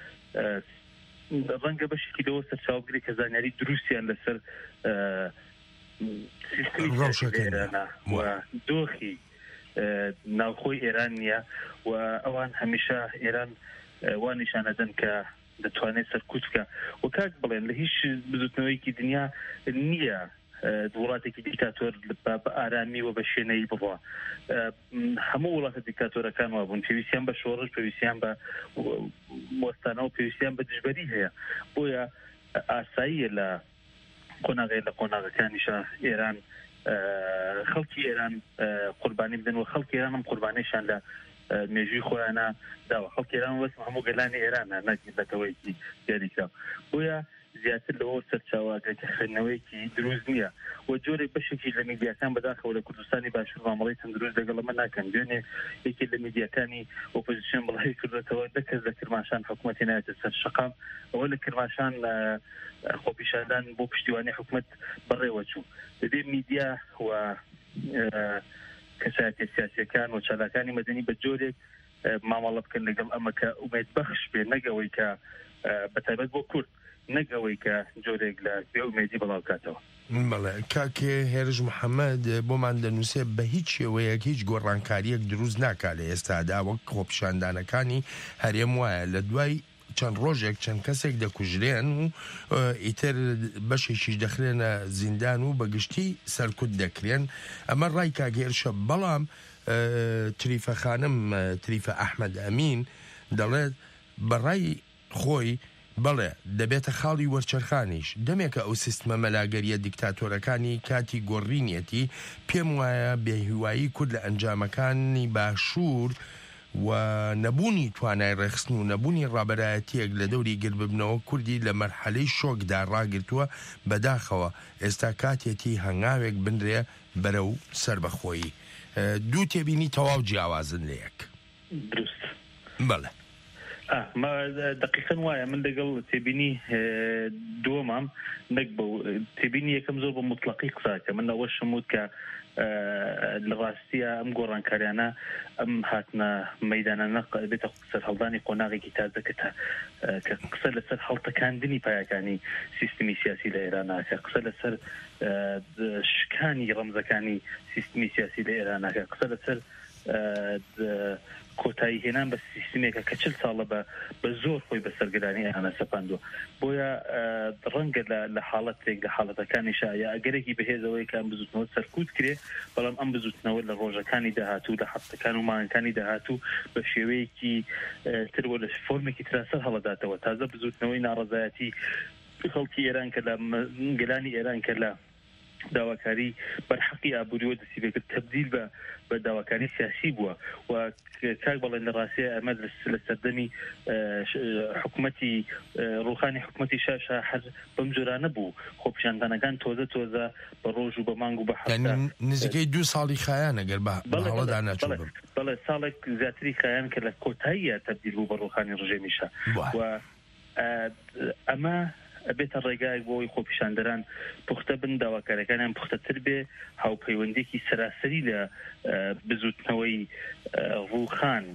ڕەنگە بەشێکی لەوە سەرچاوگری کە زانیاری دروستیان لەسەر سیستمی ئێرانە و دۆخی ناوخۆی ئێران نییە و ئەوان هەمیشە ئێران وان نیشانەدەن کە دەتوانێت سەرکوت بکە و کاک بڵێن لە هیچ بزوتنەوەیکی دنیا نییە وڵاتێکی دیکتاتۆر بە ئارامی و بە شوێنەی بڕوە. هەموو وڵاتە دیکتاتۆرەکان وا بوون پێویستیان بە شۆڕش پێویستیان بە وەستانە و پێویستیان بە دژبەری هەیە. بۆیە ئاساییە لە قۆناغی لە قۆناغەکانیشە ئێران خەڵکی ئێران قوربانی بدەن و خەڵکی ئێران هم قوربانیشان لە مێژووی خۆیانە داوە. خەڵکی ئێران وەسم هەموو گەلانی ئێرانە نەکردەوەیکی دیاریکراوە. بۆیە زیاتر لەوە سەرچاواگرێتە خوێندنەوەیکی دروست نییە و جۆرێک بەشێکی لە میدیاکان بەداخەوە لە کوردستانی باشوور مامەڵەی تەندروست لەگەڵ ئەمە ناکەن. دوێنێ یەکێک لە میدیاکانی ئۆپۆزیسیۆن بڵاوی کردێتەوە دە کەس لە کرماشان حکوومەتی نایەتە سەر شەقام ئەوە لە کرماشان خۆپیشاندان بۆ پشتیوانی حکوومەت بەڕێوە چوو. دەبێ میدیا و کەسایەتیە سیاسیەکان و چالاکانی مەدەنی بە جۆرێک مامەڵە بکەن لەگەڵ ئەمە کە ئومێد بەخش بێ نەگەوەی کە بەتایبەت بۆ کورد نەگەوەی کە جۆرێک لە بێئومێدی بڵاوکاتەوە. بەڵێ کاکێ هێرش محەممەد بۆمان دەنووسێ بە هیچ شێوەیەک هیچ گۆڕانکاریەک دروست ناکات لە ئێستادا وەک خۆپیشاندانەکانی هەرێم وایە لە دوای چەند ڕۆژێک چەند کەسێک دەکوژرێن و ئیتر بەشێکیش دەخرێنە زیندان و بەگشتی سەرکوت دەکرێن. ئەمە ڕای کاگێرشە. بەڵام تریفە خانم تریفە ئەحمەد ئەمین دەڵێت بەڕای خۆی بەڵێ دەبێتە خاڵی وەرچەرخانیش دەمێکە ئەو سیستمە مەلاگەریە دیکتاتۆرەکانی کاتی گۆڕینەتی پێم وایە بێهیوایی کورد لە ئەنجامەکانی باشوور و نەبوونی توانای ڕێخستن و نەبوونی ڕابەرایەتیەک لە دەوری گرببنەوە کوردی لە مەرحەلەی شۆکدا ڕاگرتووە بەداخەوە. ئێستا کاتێتی هەنگاوێک بنرێ بەرەو سربەخۆیی. دوو تێبینی تەواو جیاوازن لە یەک. دروست بەڵێ ما دقیقا وایە من لەگەڵ تێبینی دووەمام نەک بە تێبینی یەکەم زۆر بە مطلقی قساکە. من ئەوە شمود کە لە ڕاستیە ئەم گۆڕانکاریانە ئەم هاتنە مەیدانانە بێتە سەر هەڵدانی قۆناغێکی تازەکە کە قسە لەسەر هەڵتەکاندنی پایەکانی سیستمی سیاسی لە ئێراناکە، قسە لەسەر شکانی ڕەمزەکانی سیستمی سیاسی لە ئێراناکە، قسە لەسەر کۆتایی هێنان بە سیستمێکە کە چل ساڵە بە زۆر خۆی بە سەرگەرانی ئەیانە سەپاندووە. بۆیە ڕەنگە لە حاڵەتێک لە حاڵەتەکانیشە یا ئەگەرێکی بەهێزەوەی کە ئەم بزوتنەوە سەرکوت کرێ، بەڵام ئەم بزوتنەوە لە ڕۆژەکانی داهاتوو لە هەفتەکان و مانگەکانی داهاتوو بە شێوەیەکی تروە لە فۆرمێکی تراسەر هەڵەداتەوە. تازە بزوتنەوەی ناڕەزایەتی خەڵکی ئێران کە لە گەلانی ئێران کە لە داواکاری بەرحەقی ئابووریەوە دەستی بێت تبدیل بە بە داواکاری سیاسی بووە و کاک بەڵێن لە ڕاستیە ئەمە لە سەردەمی حکوومەتی ڕوخانی حکوومەتی شاشا هەر بەم جۆرانە بوو. خۆپیشاندانەکان تۆزە تۆزە بە ڕۆژ و بە مانگ و بە هەفتە نزیکەی دوو ساڵی خایان ئەگەر بە هەڵەدا ناچوو. بەڵێ ساڵێک زیاتری خایان کە لە کۆتاییە تبدیل بوو بە ڕوخانی ڕژێمیشە و ئەمە ئەبێتە ڕێگایك بۆی خۆپیشاندەران پوختە بن، داواکارەکانیان پوختەتر بێ، هاوپەیوەندێکی سەراسەری لە بزوتنەوەی ڕووخان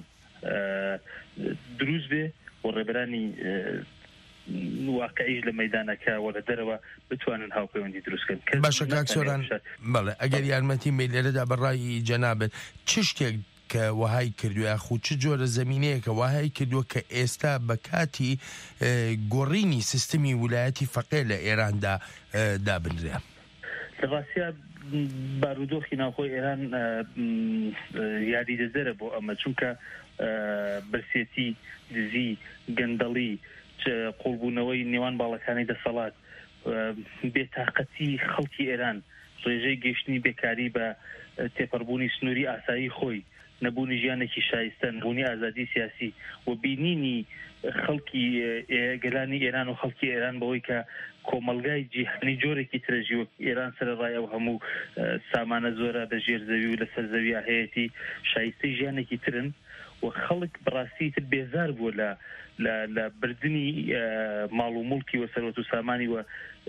دروست بێ و ڕێبەرانی واقعیش لە مەیدانەکە و لە دەرەوە بتوانن هاوپەیوەندی دروستکەن. باشە کاک سۆران، بەڵێ ئەگەر یارمەتی مێ لێرەدا بەڕای جەنابێت چ شتێک کە وهای کردووە خو چ جۆرە زمینەیەکە وهای کردووە کە ئێستا بە کاتی گۆڕینی سیستمی ویلایەتی فەقێ لە ئێراندا دابنرێ؟ لە ڕاستیە بارودۆخی ناوخۆی ئێران یاریدەدەرە بۆ ئەمە، چونکە برسێتی دزی گەندەڵی قوڵبوونەوەی نێوان باڵەکانی دەسەڵات، بێتاقەتی خەڵکی ئێران، ڕێژەی گەیشتنی بێکاری بە تێپەڕبوونی سنووری ئاسایی خۆی، نەبوونی ژیانێکی شایستە، نەبوونی ئازادی سیاسی و بینینی خەڵکی گەلانی ئێران و خەڵکی ئێران بەوەی کە کۆمەلگای جیهانی جۆرێکی ترەژی وەک ئێران سەرڕای ئەو هەموو سامانە زۆرە لە ژێر زەوی و لەسەر زەوی هەیەی شایستەی ژیانێکی ترن و خەڵک بەڕاستی تر بێزار بووە لە لە بردننی ماڵ و موڵکی و سەرۆت و سامانی و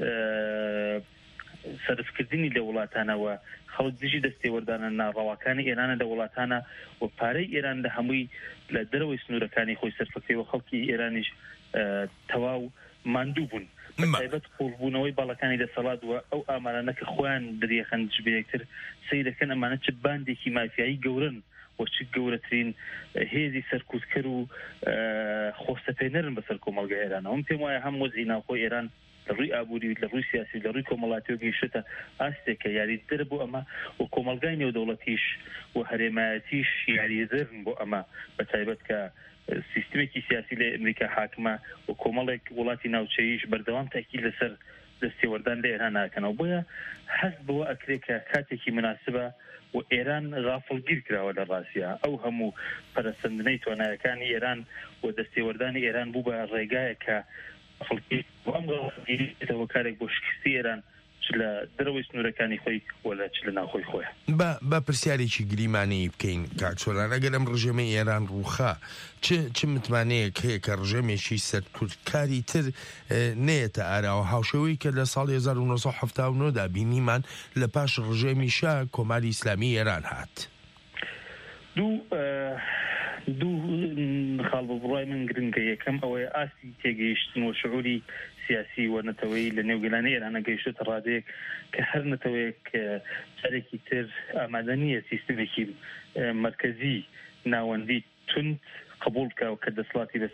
سەرفکردنی لە وڵاتانەوە. خەڵک دژی دەستێوەردانە ناڕەواکانی ئێرانە لە وڵاتانە و پارەی ئێران لە هەمووی لە دەرەوەی سنوورەکانی خۆی سەرفەکەی و خەڵکی ئێرانیش تەواو ماندوو بوون. بەتایبەت قوڵبوونەوەی باڵەکانی دەسەڵات وە ئەو ئامانانە کە خۆیان دەریەخەن دژبەیەکتر سەی دەکەن ئەمانە چ باندێکی مافیایی گەورن و چ گەورەترین هێزی سەرکوتکەر و خۆستەپێنەرن بەسەر کۆمەڵگای ئێرانەوە. من پێم وایە هەم وەزعی ناوخۆی ئێران لە ڕووی ئابووری، لە ڕووی سیاسی، لە ڕووی کۆمەڵاتیەوە گەیشتە ئاستێکە یاریدەر بۆ ئەمە و کۆمەلگای نێودەوڵەتیش و هەرێمایەتیش یاریدەرن بۆ ئەمە، بەتایبەت کە سیستمێکی سیاسی لە ئەمریکا حاکمە و کۆمەڵێک وڵاتی ناوچەییش بەردەوام تاکید لەسەر دەستێوەردان لە ئێران ناکەنەوە. بۆیە حەز بەوە ئەکرێ کە کاتێکی مناسبە و ئێران غافڵگیر کراوە لە ڕاستیە ئەو هەموو پەرەسەندنەی توانایەکانی ئێران و دەستێوەردانی ئێران بوو بە ڕێگایەکە خەڵکی و ئەم غافڵگیریەوە کارێک بۆ شکستی ئێران چ لە دەرەوەی سنوورەکانی خۆی وەلا چ لە ناوخۆی خۆیە. بە پرسیارێکی گریمانەی بکەین کاک سۆران، ئەگەر ئەم ڕژێمەی ئێران ڕووخا چ متمانەیەک هەیە کە ڕژێمێکی سەرکوتکاری تر نێتە ئاراوە هاوشەوەی کە لە ساڵی هەزار و نۆ سەد و هەفتاد و نۆ دا بینیمان لە پاش ڕژێمی شا کۆماری ئیسلامی ئێران هات؟ دوو دوو خاڵ بە بڕای من گرنگە. یەکەم ئەوەیە ئاستی تێگەیشتن و شعوری سیاسی و نەتەوەی لە نێوگەلانی ئێرانە گەیشتە ڕادەیەک کە هەر نەتەوەیەک جارێکی تر ئامادە نییە سیستمێکی مرکزی ناوەندی تند قبول بکە و کە دەسڵاتی بەسەر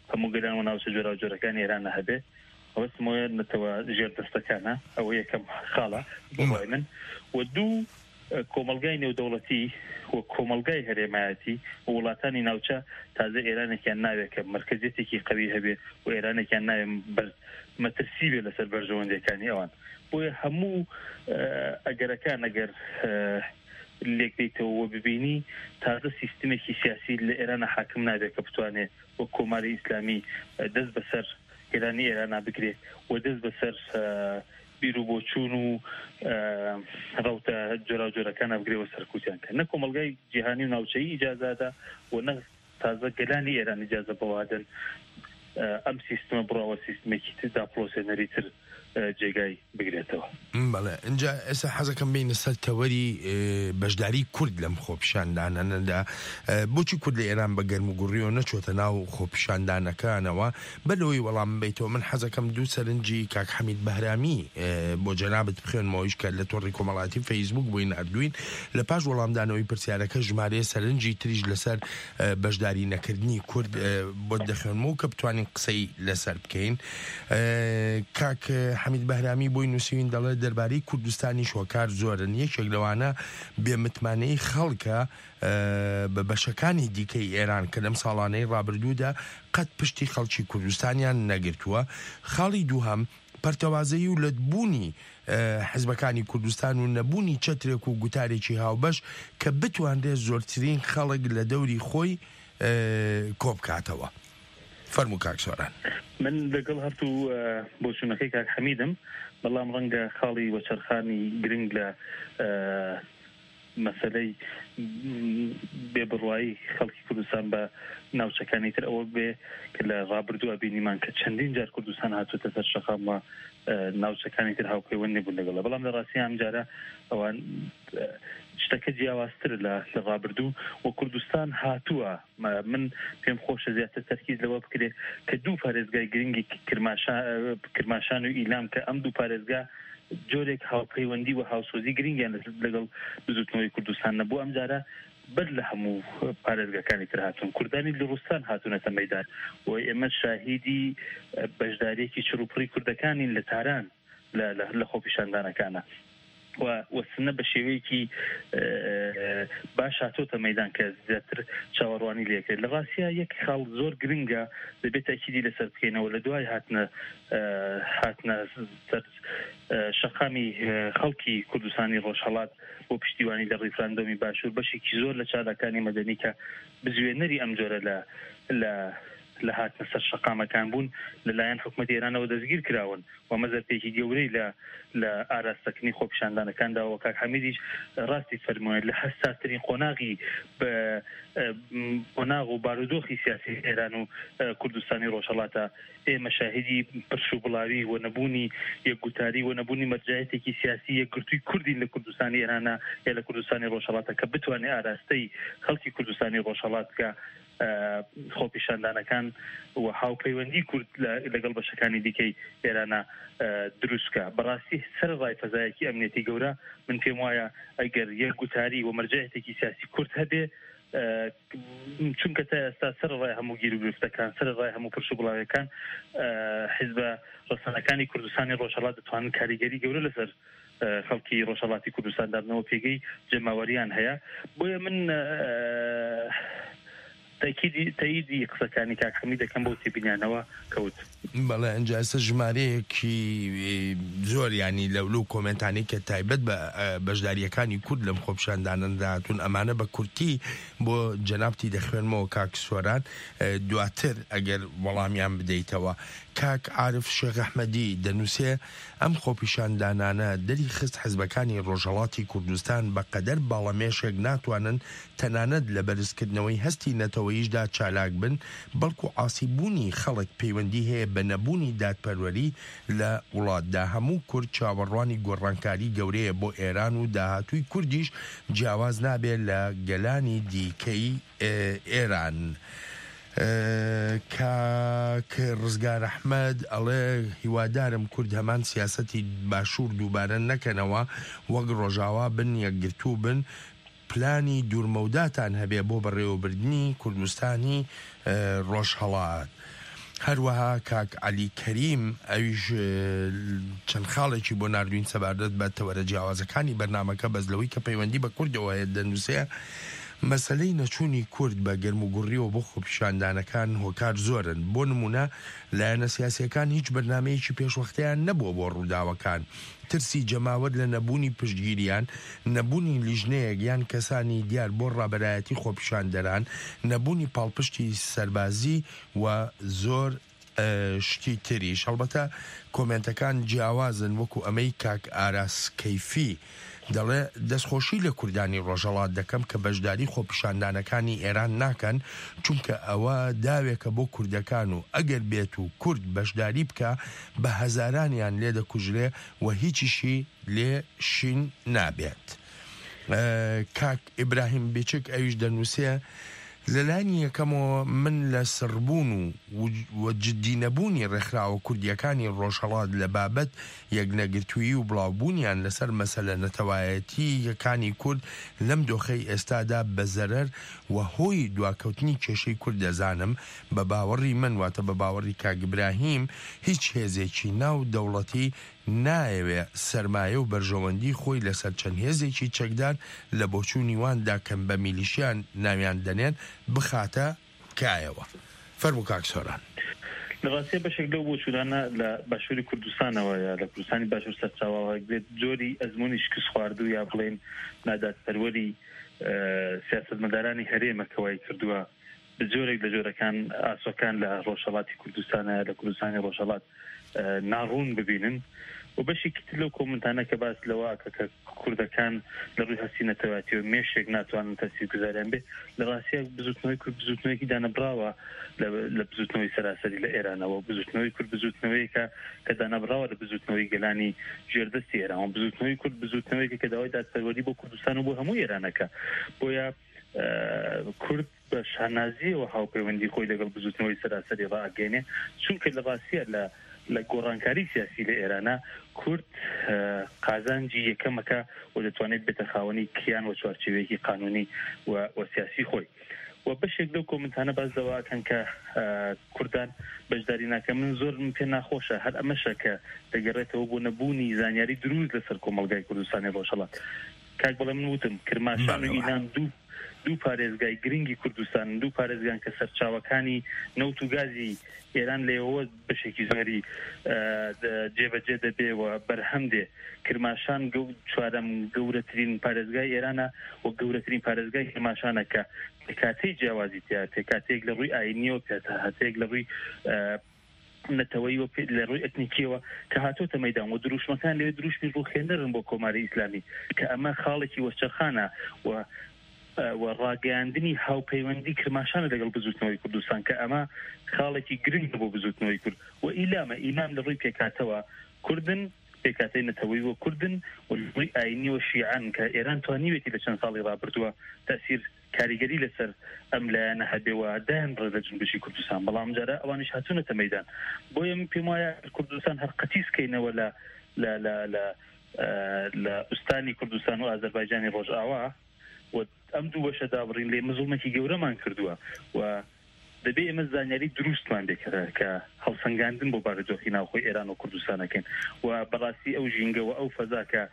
هەموو گەلان و ناوچە جۆرا جۆرەکانی ئێران هەبێ ئەوەستمۆیە نەتەوە ژێر دەستەکانە ئەوە یەکەم خاڵە بۆی من و دوو کۆمەلگای نێودەوڵەتی و کۆمەلگای هەرێمایەتی و وڵاتانی ناوچە تازە ئێرانێکیان ناوێت کە مرکزیەتێکی قەوی هەبێ و ئێرانێکیان ناوێ مەترسی بێ لەسەر بەرژەوەندەکانی ئەوان بۆیە هەموو ئەگەرەکان ئەگەر لێک بیتەوە ببینی تازە سیستمێکی سیاسی لە ئێرانە حاکم نابێت کە بتوانێت وە کۆماری ئیسلامی دەست بەسەر گەرانی ئێرانە بگرێت و دەست بەسەر بیر و بۆچوون و ڕەوتە جۆرا جۆرەکانە بگرێەوە سەرکوتیان کە نە کۆمەلگای جیهانی و ناوچەیی ئیجازادا و نە تازە گەلانی ئێران ئیجازە بەوادن ئەم سیستمە بڕاوە سیستمێکی تردا پرۆسێنەری تر جێگای بگرێتەوە. بەڵێ اینجا ئێستا حەزەکەم بینە سەر تەوەری بەشداری کورد لەم خۆپیشاندانانەدا بۆچی کورد لە ئێران بە گەرم و گوڕیەوە نەچۆتە ناو خۆپیشاندانەکانەوە بەلەوەی وەڵام بیتەوە. من حەزەکەم دوو سەرنجی کاک حەمید بەهرامی بۆ جەنابەت بخوێنمەوەیش کە لە تۆڕی کۆمەڵایەتی فەیسبوک بووین ئەردوین لە پاش وەڵامدانەوەی پرسیارەکە ژمارەیە سەرنجی تریش لەسەر بەشداری نەکردنی کورد بۆ دەخوێنمەوە کە بتوانین قسەی لەسەر بکەین. کاک حەمید بەهرامی بۆی نووسین دەڵێت دەربارەی کوردستانی شۆکار زۆرن یەکێک لەوانە بێمتمانەی خەڵکە بە بەشەکانی دیکەی ئێران کە لەم ساڵانەی ڕابردوودا قەت پشتی خەڵکی کوردستانیان نەگرتووە. خاڵی دووهەم پەرتەوازەیی و لەتبوونی حزبەکانی کوردستان و نەبوونی چەترێک و گوتارێکی هاوبەش کە بتوانرێت زۆرترین خەڵک لە دەوری خۆی کۆبکاتەوە. فەرموو کاک سۆران. من لەگەڵ هەفتوو بۆچوونەکەی کاک حەمیدم بەڵام ڕەنگە خاڵی وەچەرخانی گرنگ لە مەسەلەی بێبڕوایی خەڵکی کوردستان بە ناوچەکانی تر ئەوە بێ کە لە ڕابردووە بینیمان کە چەندین جار کوردستان هاتووەتە سەر شەقام و ناوچەکانی تر هاوپەیوەند نەبوون لەگەڵە بەڵام لە ڕاستی ئەم جارە ئەوان شتەکە جیاوازتر لە ڕابردوو و کوردستان هاتووە. من پێم خۆشە زیاتر تەرکیز لەوە بکرێ کە دوو پارێزگای گرنگی کرماشان و ئیلام کە ئەم دوو پارێزگا جۆرێک هاوپەیوەندی و هاوسۆزی گرنگیان لەگەڵ بزوتنەوەی کوردستان نەبوو. ئەم جارە بەر لە هەموو پارێزگاکانی تر هاتوون کوردانی لە ڕووستان هاتوونەتە مەیدان و ئێمە شاهیدی بەشدارێکی چروپڕی کوردەکانی لە تاران لە خۆپیشاندانەکانە و وەسنە بە شێوەیەکی باش هاتۆتە مەیدان کە زیاتر چاوەڕوانی لێکرێت. لە ڕاستیە یەک خاڵ زۆر گرنگە دەبێت تاکیدی لەسەر بکەینەوە لە دوای هاتنە هاتنە سەر شەقامی خەڵکی کوردستانی ڕۆژهەڵات بۆ پشتیوانی لە ڕیفراندۆمی باشوور بەشێکی زۆر لە چارەکانی مەدەنی کە بزوێنەری ئەم جۆرە لە لە لە هاتنە سەر شەقامەکان بوون لەلایەن حکوومەتی ئێرانەوە دەستگیر کراون و مەزەرپێکی گەورەی لە لە ئاراستەکردنی خۆپیشاندانەکاندا و کاک حەمیدیش ڕاستی فەرموویە لە حەساسترین قۆناغی بە قۆناغ و بارودۆخی سیاسی ئێران و کوردستانی ڕۆژهەڵاتە ئێمە شاهدی پرش و بڵاوی و نەبوونی یەکگوتاری و نەبوونی مەرجایەتێکی سیاسی یەکگرتووی کوردین لە کوردستانی ئێرانە یا لە کوردستانی ڕۆژهەڵاتە کە بتوانێت ئاراستەی خەڵکی کوردستانی ڕۆژهەڵات بکە خۆپیشاندانەکان و هاوپەیوەندی کورد لەگەڵ بەشەکانی دیکەی ئێرانە دروستکە. بەڕاستی سەرڕای فەزایەکی ئەمنیەتی گەورە من پێم وایە ئەگەر یەکگوتاری و مەرجایەتێکی سیاسی کورد هەبێ چونکە تا ئێستا سەرڕای هەموو گیر و گرفتەکان سەرڕای هەموو پرش و بڵاویەکان حیزبە ڕەسەنەکانی کوردستانی ڕۆژهەڵات دەتوانن کاریگەری گەورە لەسەر خەڵکی ڕۆژهەڵاتی کوردستان دابنەوە پێگەی جەماوەریان هەیە. بۆیە من تاییدی قسەکانی کاک حەمید دەکەم بۆ تێبینیانەوە کەوت. بەڵێ ئەنجا ئێستا ژمارەیەکی زۆر ینی لەولو کۆمنتانی کە تایبەت بە بەشداریەکانی کورد لەم خۆپیشاندانەدا هاتوون ئەمانە بە کورتی بۆ جەنابتی دەخوێنمەوە کاک سۆران دواتر ئەگەر وەڵامیان بدەیتەوە. کاک عارف شێخ ئەحمەدی دەنووسێ ئەم خۆپیشاندانانە دەری خست حزبەکانی ڕۆژهەڵاتی کوردستان بەقەدەر باڵەمێشێک ناتوانن تەنانەت لە بەرزکردنەوەی هەستی نەتەوەییشدا چالاک بن بەڵکو ئاسیبوونی خەڵک پەیوەندی هەیە بە نەبوونی دادپەروەری لە وڵاتدا. هەموو کورد چاوەڕوانی گۆڕانکاری گەورەیە بۆ ئێران و داهاتووی کوردیش جیاواز نابێت لە گەلانی دیکەی ئێران. کاک ڕزگار ئەحمەد ئەڵێ هیوادارم کورد هەمان سیاسەتی باشوور دووبارە نەکەنەوە وەک ڕۆژاوا بن یەکگرتوو بن پلانی دوورمەوداتان هەبێ بۆ بەڕێوەبردنی کوردستانی ڕۆژهەڵات. هەروەها کاک عەلی کەریم ئەویش چەند خاڵێکی بۆ نردوین سەبارەت بە تەوەرە جیاوازەکانی بەرنامەکە بەس لەوەی کە پەیوەندی بە کوردەوە هەیە دەنووسێ مەسەلەی نەچوونی کورد بە گەرم و گوڕیەوە بۆ خۆپیشاندانەکان هۆکار زۆرن. بۆ نمونە لایەنە سیاسیەکان هیچ بەرنامەیەکی پێشوەختەیان نەبووە بۆ ڕووداوەکان. ترسی جەماوەت لە نەبوونی پشتگیریان، نەبوونی لیژنەیەک یان کەسانی دیار بۆ ڕابەرایەتی خۆپیشاندەران، نەبوونی پاڵپشتی سەربازی و زۆر شتی تریش. هەڵبەتە کۆمنتەکان جیاوازن وەکو ئەمەی کاک ئاراس کەیفی دەڵێ دەستخۆشی لە کوردانی ڕۆژهەڵات دەکەم کە بەشداری خۆپیشاندانەکانی ئێران ناکەن چونکە ئەوە داوێکە بۆ کوردەکان و ئەگەر بێت و کورد بەشداری بکە بە هەزارانیان لێ دەکوژرێ و هیچیشی لێ شین نابێت. کاک ئیبراهیم بێچک ئەویش دەنووسێ لەلایەنی یەکەمەوە من لە سڕبوون و جددی نەبوونی ڕێکخراوە کوردیەکانی ڕۆژهەڵات لە بابەت یەکنەگرتووی و بڵاوبوونیان لەسەر مەسەلە نەتەوایەتی یەکانی کورد لەم دۆخەی ئێستادا بە زەرەر و هۆی دواکەوتنی کێشەی کورد دەزانم. بە باوەڕی من واتە بە باوەڕی کاک ئیبراهیم هیچ هێزێکی ناو دەوڵەتی نایەوێ سەرمایە و بەرژەوەندی خۆی لەسەر چەند هێزێکی چەکدار لە بۆچوونی واندا کەم بە میلیشیان ناویان دەنێن بخاتە کایەوە. فەرموو کاک سۆران. لەڕاستیە بەشێک لەو بۆچوونانە لە باشووری کوردستانەوە یا لە کوردستانی باشوور سەرچاوەوە بێت جۆری ئەزمموی شکست خواردوو یا بڵێن ناداتپەروەری سیاسەتمەدارانی هەرێمەکەوای کردووە جۆرێک لە جۆرەکان ئاسۆکان لە ڕۆژهەڵاتی کوردستانە لە کوردستانی ڕۆژهەڵات ناڕوون ببینن و بەشێکی تر لەو کۆمنتانە کە باس لەوە کە کوردەکان لە ڕووی هەستی نەتەوایەتی و مێشێک ناتوانن تەسیرگوزاریان بێ لە ڕاستیە بزوتنەوەی کورد بزوتنەوەیکی دانەبراوە لە بزوتنەوەی سەراسەری لە ئێرانەوە. بزوتنەوەی کورد بزوتنەوەیکە کە دانەبراوە لە بزوتنەوەی گەلانی ژێردەستی ئێران. بزوتنەوەی کورد بزوتنەوەیکە کە داوای دادپەروەری بۆ کوردستان و بۆ هەموو ئێرانەکە. بۆیە کورد بە شانازیەوە هاوپەیوەندی خۆی لەگەڵ بزوتنەوەی سەراسەری ڕائگەێنێ چونکە لە ڕاستیە لە لە گۆڕانکاری سیاسی لە ئێرانە کورد قازانجی یەکەمەکە و دەتوانێت بێتە خاوەنی کیان و چوارچێوەیەکی قانونی و سیاسی خۆی. و بەشێک لەو کۆمنتانە باس دەواکەن کە کوردان بەشداری ناکە. من زۆر پێ ناخۆشە هەر ئەمەشە کە دەگەڕێتەوە بۆ نەبوونی زانیاری دروست لەسەر کۆمەڵگای کوردستانی ڕۆژهەڵات. کاک بەڵێ من وتم کرماشان و ئینان دوو دوو پارێزگای گرنگی کوردستان، دوو پارێزگان کە سەرچاوەکانی نەوت و گازی ئێران لێەوە بەشێکی زۆری جێبەجێ دەبێەوە بەرهەم دێ. کرماشان چوارەم گەورەترین پارێزگای ئێرانە و گەورەترین پارێزگای کرماشانە کە پێکاتەی جیاوازی تیا پێکاتەیەک لە ڕووی ئاینیەوە پێهاتەیەک لە ڕووی نەتەوەیەوە لە ڕووی ئەتنیکیەوە کە هاتۆتە مەیدان و دروشمەکان لێ دروشمی ڕووخێنەرن بۆ کۆماری ئیسلامی کە ئەمە خاڵێکی وەسچەرخانە و و ڕاگەاندنی هاوپەیوەندی کرماشانە لەگەڵ بزوتنەوەی کوردستان کە ئەمە خاڵێکی گرنگ بۆ بزوتنەوەی کورد و ئیلامە ئیلام لە ڕووی پێکاتەوە کوردن پێکاتەی نەتەوەی و کوردن و ڕووی ئاینی و شیعان کە ئێران توانیوێتی لە چەند ساڵی ڕابردووە تەسیر کاریگەری لەسەر ئەم لایەنە هەبێەوە دایان ڕێ لە جنبشی کوردستان. بەڵام جارە ئەوانیش هاتوونەتە مەیدان. بۆیە من پێم وایە کوردستان هەر قەتیسکەینەوە لە لە لە لە ئوستانی کوردستان و ئازەربایجانی ڕۆژئاوا و ئەم دوو بەشە دابڕین لێ مزڵمەکی گەورەمان کردووە و دەبێ ئێمە زانیاری دروستمان بێکرا کە هەڵسەنگاندن بۆ بارەجۆخی ناوخۆی ئێران و کوردستانەکەن و بەڕاستی ئەو ژینگەوە ئەو فەزا کە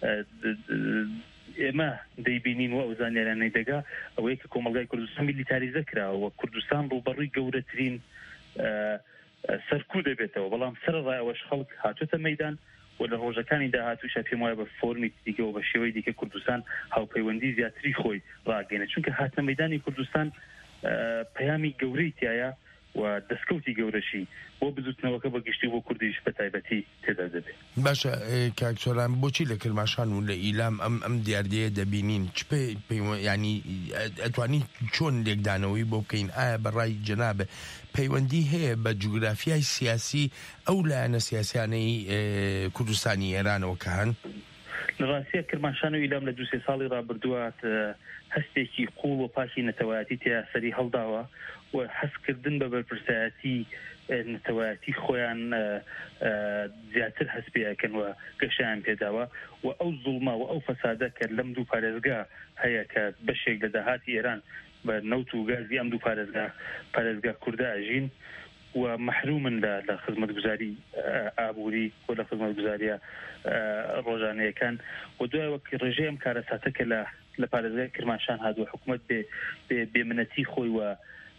ئێمە دەیبینین و ئەو زانیارانەی دەگا ئەوەیە کە کۆمەڵگای کوردستان میلیتاریزە کراوە و کوردستان ڕووبەڕووی گەورەترین سەرکوو دەبێتەوە. بەڵام سەرڕای ئەوەش خەڵک هاتوۆتە مەیدان و لە ڕۆژەکانی داهاتووشە پێم وایە بە فۆرمی دیکە و بە شێوەی دیکە کوردستان هاوپەیوەندی زیاتری خۆی ڕاگەێنێت چونکە هاتنە مەیدانی کوردستان پەیامی گەورەی تایە و دەستکەوتی گەورەشی بۆ بزوتنەوەکە بە گشتی بۆ کوردیش بە تایبەتی تێدا دەبێت. باشە کاک سۆران بۆچی لە کرماشان و لە ئیلام ئەم ئەم دیاردەیە دەبینین چ ینی ئەتوانی چۆن لێکدانەوەی بۆ بکەین؟ ئایا بەڕای جەنابە پەیوەندی هەیە بە جوگرافیای سیاسی ئەو لایەنە سیاسیانەی کوردستانی ئێرانەوە کە هەن؟ لە ڕاستیە کرماشان و ئیلام لە دو سێ ساڵی ڕابردووات هەستێکی قوڵ و پاکی نەتەوایەتی تیا سەری هەڵداوە و حەزکردن بە بەرپرسایەتی نەتەوایەتی خۆیان زیاتر هەست پێیەکەن و گەشیان پێداوە و ئەو زوڵمە و ئەو فەسادە کە لەم دوو پارێزگا هەیە کە بەشێک لە داهاتی ئێران بە نەوت و گازی ئەم دوو پارێزگا پارێزگا کوردە ئەژین و محرومن لە خزمەتگوزاری ئابووری و لە خزمەتگوزاریە ڕۆژانەیەکان و دوای وەک ڕێژەی ئەم کارەساتە کە لە لە پارێزگای کرماشان هاتووە حکوومەت بێ بێمنەتی خۆی و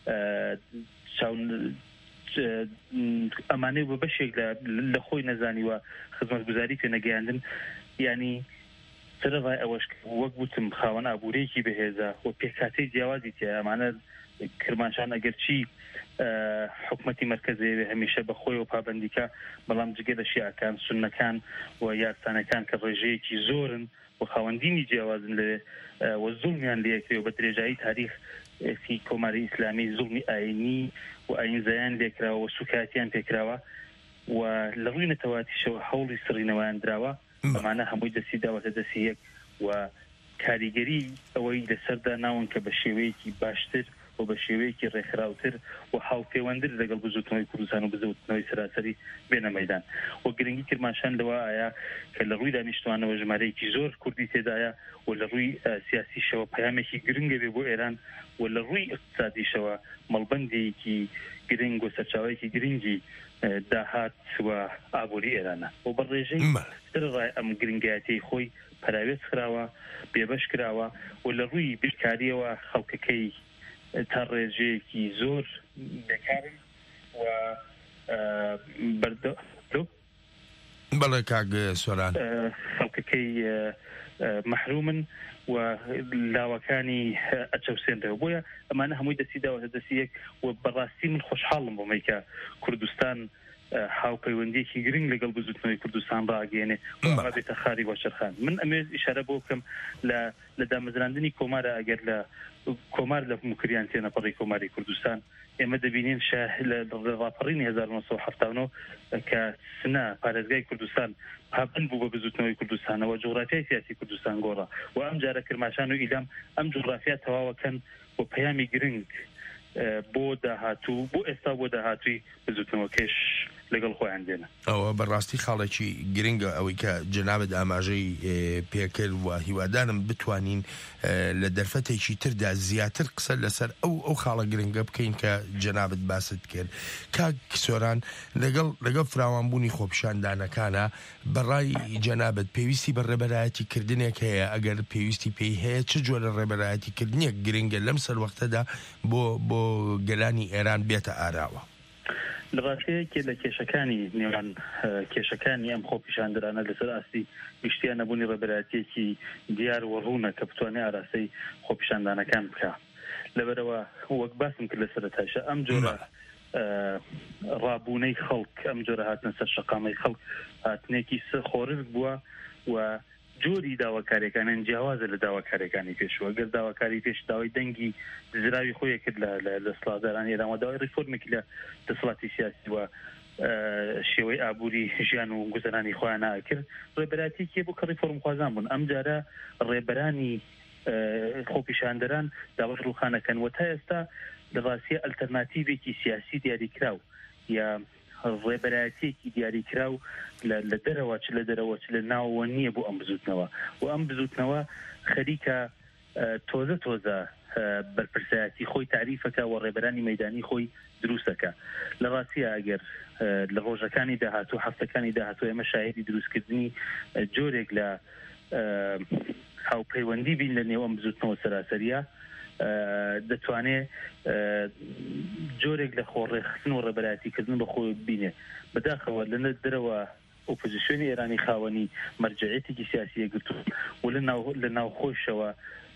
ئەمانەی بە بەشێک لە خۆی نەزانیوە خزمەتگوزاری پێ نەگەیاندن یعنی سەرەڕای ئەوەش وەک گوتم خاوەن ئابوورەیەکی بەهێزە و پێکاتەی جیاوازی تێ ئەمانە کرماشان ئەگەر چی حکومەتی مرکزی هەمیشە بە خۆی و پابندیکە بەڵام جگە لە شیعەکان سوننەکان و یارستانەکان کە ڕێژەیەکی زۆرن و خاوەندینی جیاوازن لێ و زوڵمیان لێکرێ و بە درێژایی تاریخ سی کۆماری ئیسلامی زوڵمی ئاینی و ئاینزایان لێکراوە و سوکاتیان پێکراوە و لە ڕووی نەتەواتیشەوە هەوڵی سڕینەوەیان دراوە ئەمانە هەمووی دەستی داوەتە دەستی یەک و کاریگەری ئەوەی لەسەردا ناون کە بە شێوەیەکی باشتر و بە شێوەیەکی ڕێکخراوتر و هاوپەیوەندتر لەگەڵ بزوتنەوەی کوردستان و بزوتنەوەی سەراسەری بێنە مەیدان و گرنگی کرماشان لەوە ئایا کە لە ڕووی دانیشتوانەوە ژمارەیەکی زۆر کوردی تێدایە و لە ڕووی سیاسیشەوە پەیامێکی گرنگە بێ بۆ ئێران و لە ڕووی اقتصادیشەوە مەڵبەندێکی گرنگ و سەرچاوەیەکی گرنگی داهات و ئابووری ئێرانە و بە ڕێژەی سەرڕای ئەم گرنگایەتی خۆی پەراوێز کراوە بێبەش کراوە و لە ڕووی بیرکاریەوە خەڵکەکەی تا ڕێژەیەکی زۆر بێکارن و بەردە بەڵێ کاک سۆران خەڵکەکەی محرومن و لاوەکانی ئەچەوسێنرەوە بۆیە ئەمانە هەمووی دەستی داوەتە دەستی یەک و بەڕاستی من خۆشحاڵم بۆمەی کە کوردستان هاوپەیوەندیەکی گرنگ لەگەڵ بزوتنەوەی کوردستان ڕاگەێنێ و بێتە خاری باشەرخان من ئەمێ ئیشارە بۆ بکەم لە لە دامەزراندنی کۆمارە ئەگەر لە کۆمار لە مکریان تێنەپەڕی کۆماری کوردستان ئێمە دەبینین لە ڕاپەڕینی هەزار و نۆ سەد و هەفتاد و نۆ کە سنا پارێزگای کوردستان پابند بوو بە بزوتنەوەی کوردستانەوە جوغرافیای سیاسی کوردستان گۆڕا و ئەم جارە کرماشان و ئیلام ئەم جوغرافیا تەواوەکەن و پەیامی گرنگ بۆ داهاتوو بۆ ئێستا بۆ داهاتووی بزوتنەوەکەش لەگەڵ خۆیان دێنە ئەوە بەڕاستی خاڵێکی گرنگە ئەوەی کە جەنابەت ئاماژەی پێکرد و هیوادارم بتوانین لە دەرفەتێکی تردا زیاتر قسە لەسەر ئەو ئەو خاڵە گرنگە بکەین کە جەنابەت باست کرد کاک سۆران لەگەڵ لەگەڵ فراوانبوونی خۆپیشاندانەکانە بەڕای جەنابەت پێویستی بە ڕێبەرایەتی کردنێک هەیە ئەگەر پێویستی پێی هەیە چ جۆرە ڕێبەرایەتی کردنێک گرنگە لەم سەر وەختەدا بۆ بۆ گەلانی ئێران بێتە ئاراوە لە ڕاستەیەکێ لە کێشەکانی نێوان کێشەکانی ئەم خۆپیشاندرانە لەسەر ئاستی گشتیان نەبوونی ڕێبەرایەتیەکی دیار و ڕوونە کە بتوانێت ئاراستەی خۆپیشاندانەکان بکە لەبەرەوە وەک باسم کرد لە سەرەتایشە ئەم جۆرە ڕابوونەی خەڵک ئەم جۆرە هاتنە سەر شەقامەی خەڵک هاتنێکی خۆرگ بووە و جۆری داواکاریەکانیان جیاوازە لە داواکاریەکانی پێشوە گەر داواکاری پێش داوای دەنگی دزراوی خۆی کرد لە سڵادارانی ئێران و داوای ریفۆرمێکی لە دەسەڵاتی سیاسی و شێوەی ئابووری ژیان و گوزەرانی خۆیان ناکرد ڕێبەرایەتێکی بوو کە ریفۆرم خوازان بوون ئەم جارە ڕێبەرانی خۆپیشاندەران داوای ڕووخانەکەن و تا ئێستا لە ڕاستیە ئەلتەرناتیڤێکی سیاسی دیاریکراو یا ڕێبەرایەتێکی دیاریکراو لە دەرەوە چ لە دەرەوە چ لە ناوەوە نییە بۆ ئەم بزوتنەوە و ئەم بزوتنەوە خەریکە تۆزە تۆزە بەرپرسایەتی خۆی تعریفەکە و ڕێبەرانی مەیدانی خۆی دروستەکە لە ڕاستیە ئەگەر لە ڕۆژەکانی داهاتوو هەفتەکانی داهاتوو ئێمە شاهێدی دروستکردنی جۆرێک لە هاوپەیوەندی بین لە نێو ئەم بزوتنەوە سەراسەریە دەتوانێت جۆرێک لە خۆڕێخستن و ڕێبەرایەتیکردن بە خۆی بینێ بەداخەوە لەنە دەرەوە ئۆپۆزیسیۆنی ئێرانی خاوەنی مەرجعیەتێکی سیاسیە گرتو و لە ناوخۆشەوە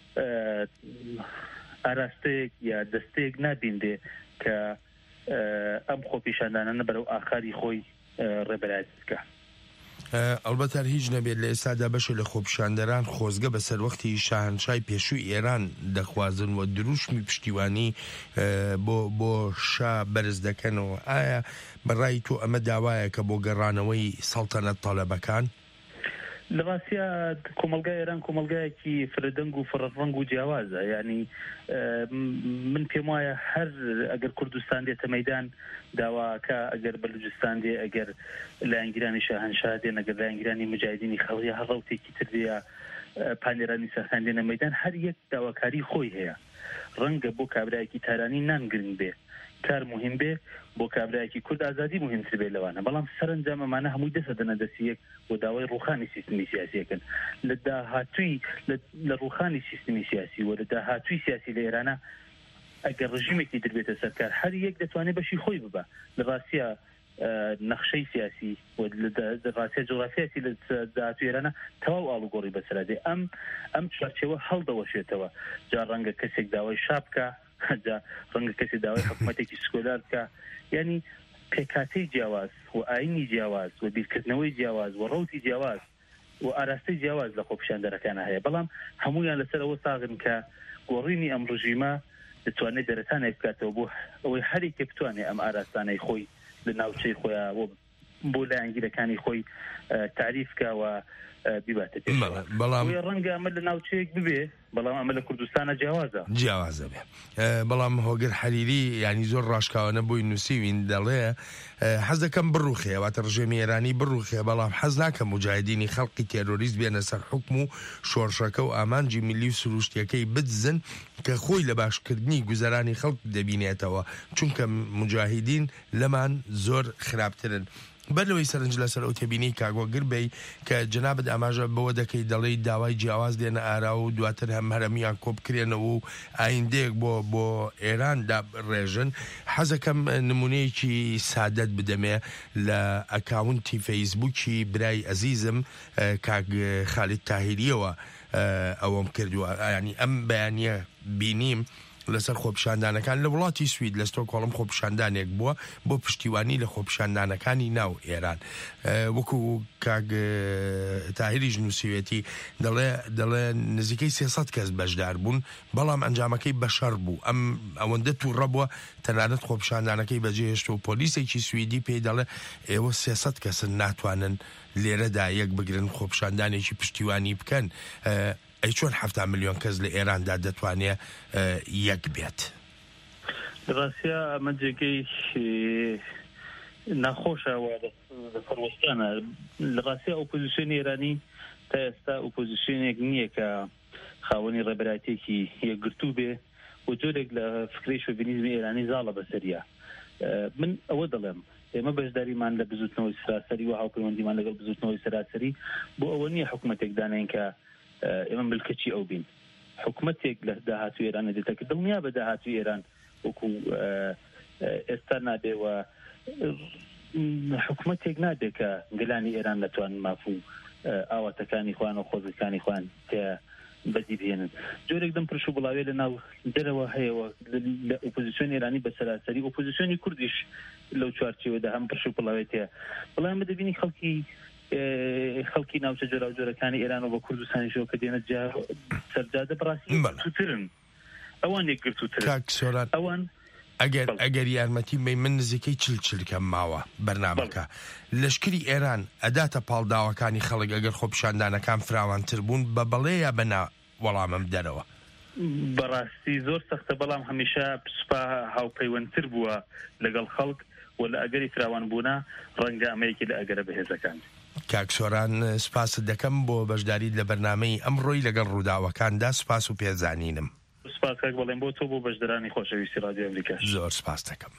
ئاراستەیەک یا دەستەیەک نابیندێ کە ئەم خۆپیشاندانانە بەرەو ئاخاری خۆی ڕێبەرایەت بکە ئەلبەتە هیچ نەبێت لە ئێستادا بەشە لە خۆپیشاندەران خۆزگە بەسەر وەختی شاهنشای پێشووی ئێران دەخوازن و دروشمی پشتیوانی بۆ بۆ شا بەرز دەکەنەوە ئایا بەڕای تۆ ئەمە داوایە کە بۆ گەڕانەوەی سەڵتەنەت تەڵەبەکان لە ڕاستیە کۆمەلگای ئێران کۆمەلگایەکی فرەدەنگ و فڕەڕەنگ و جیاوازە ینی من پێم وایە هەر ئەگەر کوردستان دێتە مەیدان داواکە ئەگەر بەلوچستان دێ ئەگەر لایەنگیرانی شاهنشا دێن ئەگەر لایەنگیرانی مجاهیدینی خەڵکی هەر ڕەوتێکی تر دێە پانێرانی سەرخاندێنە مەدان هەر یەک داواکاری خۆی هەیە. ڕەنگە بۆ کابرایەکی تارانی نانگرنگ بێ، کار مهم بێ، بۆ کابرایەکی کورد ئازادی مهمتر بێ لەوانە. بەڵام سەرنجام ئەمانە هەمووی دەسە دەنە دەستیەک بۆ داوای ڕوخانی سیستمی سیاسیەکەن. لە داهاتووی لە ڕوخانی سیستمی سیاسی و لە داهاتووی سیاسی لە ئێرانە ئەگەر ڕژیمێکی دەبێتە سەرکار هەر یەک دەتوانێت بەشی خۆی ببە. لە ڕاستیە نەخشەی سیاسی و لە ڕاستیە جوغرافیاسی لە داهاتووی ئێرانە تەواو ئاڵوگۆڕی بەسەرا دێ. ئەم ئەم چوارچێوە هەڵدەوەشێتەوە. جا ڕەنگە کەسێک داوای شاب بکە، جا ڕەنگە کەسێک داوای حکوومەتێکی سکۆلار بکە. یعنی پێکاتەی جیاواز و ئاینی جیاواز و بیرکردنەوەی جیاواز و ڕەوتی جیاواز و ئاراستەی جیاواز لە خۆپیشاندەرەکانە هەیە. بەڵام هەمویان لەسەر ئەوە ساغن کە گۆڕینی ئەم ڕژیمە دەتوانێت دەرەتانێک بکاتەوە بۆ ئەوەی هەرێکێ بتوانێت ئەم ئاراستانەی خۆی لە ناوچەی خۆیان بۆ لایەنگیرەکانی خۆی تعریفکە و بیباتە پێش. بەڵام ڕەنگە ئەمە لە ناوچەیەک ببێ، بەڵام ئەمە لە کوردستانە جیاوازە جیاوازە بێ. بەڵام هۆگر حەریری ینی زۆر ڕاشکاوانە بۆی نووسیوین دەڵێ حەز دەکەم بڕوخێ، واتە ڕژێمی ئێرانی بڕوخێ، بەڵام حەز ناکەم مجاهدینی خەڵقی تێرۆریست بێنە سەر حکم و شۆڕشەکە و ئامانجی میلی و سروشتیەکەی بدزن کە خۆی لە باشکردنی گوزەرانی خەڵک دەبینێتەوە، چونکە مجاهدین لەمان زۆر خراپترن. بەرەوەی سەرنج لەسەر ئەو تێبینی کاگۆگر بێ کە جنابەت ئاماژە بەوە دەکەی دەڵێی داوای جیاواز دێنە ئارا و دواتر هەم هەرەمیان کۆ بکرێنەوە و ئایندەیەک بۆ بۆ ئێران داڕێژن. حەزەکەم نمونەیەکی سادەت بدەمێ لە ئەکاونتی فەیسبووکی برای ئەزیزم کاک خالید تاهیریەوە ئەوەم کردووە. ینی ئەم بەیانیە بینیم لەسەر خۆپیشاندانەکان لە وڵاتی سوید لە ستۆکۆڵم خۆپیشاندانێک بووە بۆ پشتیوانی لە خۆپیشاندانەکانی ناو ئێران. وەکو کاگ تاهیریش نووسیوێتی دەڵێ دەڵێ نزیکەی سێسەد کەس بەشدار بوون، بەڵام ئەنجامەکەی بەشەر بوو. ئەم ئەوەندە تووڕە بووە تەنانەت خۆپیشاندانەکەی بەجێهێشت و پۆلیسێکی سویدی پێی دەڵێ ئێوە سێسەد کەسن ناتوانن لێرەدا یەک بگرن خۆپیشاندانێکی پشتیوانی بکەن. ئەی چۆن هەفتا ملیۆن کەس لە ئێراندا دەتوانێت یەک بێت؟ ڕاستیە ئەمە جێگەی ناخۆشەوە لە پەروەستانە. لە ڕاستیە ئۆپۆزیسیۆنی ئێرانی تا ئێستا ئۆپۆزیسیۆنێک نییە کە خاوەنی ڕێبەرایەتێکی یەکگرتوو بێ و جۆرێک لە فکری شۆڤینیزمی ئێرانی زاڵە بەسەریە. من ئەوە دەڵێم ئێمە بەشداریمان لە بزوتنەوەی سراسەری و هاوپەیوەندیمان لەگەڵ بزوتنەوەی سراسەری بۆ ئەوە نییە حکوومەتێک دانین کە ئێمە ملکەچی ئەو بین. حکوومەتێک لە داهاتووی ئێران دێتە کە دڵنیا بە داهاتووی ئێران وەکو ئێستا نابێەوە حکوومەتێک نادێت کە گەلانی ئێران نەتوان مافوو ئاواتەکانی خوان و خۆزەکانی خوان تێ بەدی بێنن. جۆرێک دەم پرش و بڵاوێ لە ناو دەرەوە هەیەەوە لە ئۆپۆزیسیۆنی ئێرانی بە سەراسەری ئۆپۆزیسیۆنی کوردیش لەو چوارچێوەدا هەم پرش و بڵاوێت هەیە. بەڵام دەبینی خەڵکی خەڵکی ناوچە جۆرا و جۆرەکانی ئێران و بە کوردستانیشەوە کە دێنە سەرجادە بەڕاستی گرتووترن، ئەوان یەکگرتووترن. ئەوان ئەگەر ئەگەر یارمەتی مەی من نزیکەی چل چلکەم ماوە بەرنامەکە لەشکری ئێران ئەداتە پاڵداوەکانی خەڵک ئەگەر خۆپیشاندانەکان فراوانتر بوون بە بەڵێیە بەنا وەڵامم دەرەوە. بەڕاستی زۆر سەختە، بەڵام هەمیشە پسپا هاوپەیوەندتر بووە لەگەڵ خەڵک و لە ئەگەری فراوان بوونا ڕەنگە ئەمەیەکی لە ئەگەرە بەهێزەکان. کاکسۆران سپاس دەکەم بۆ بەشداریت لە بەرنامەی ئەمڕۆی لەگەڵ ڕووداوەکاندا. سپاس و پێزانینم. سپاس کاک بەڵێم بۆ تۆ بۆ بەشدارانی خۆشەویستی رادیۆ ئەمریکا. زۆر سپاس دەکەم.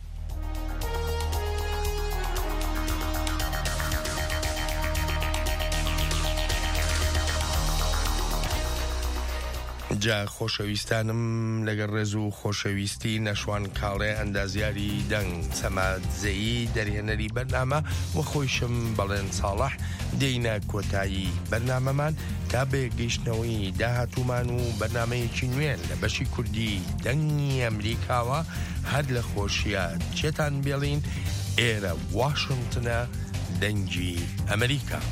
جا خۆشەویستانم لەگەڵ ڕێز و خۆشەویستی نەشوان کاڵێ ئەندازیاری دەنگ سەمادزەیی دەرهێنەری بەرنامە و خۆیشم بەڵێن ساڵح دێینە کۆتایی بەرنامەمان تا بێ گەیشتنەوەی داهاتوومان و بەرنامەیەکی نوێن لە بەشی کوردی دەنگی ئەمریکاوە هەر لە خۆشیە چێتان بێڵین ئێرە واشنگتنە دەنگی ئەمریکا.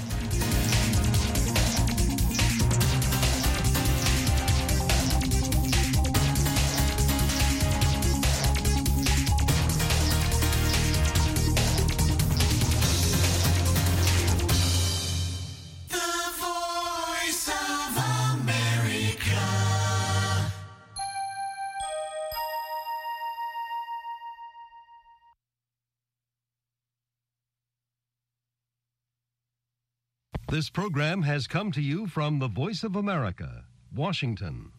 This program has come to you from the Voice of America, Washington.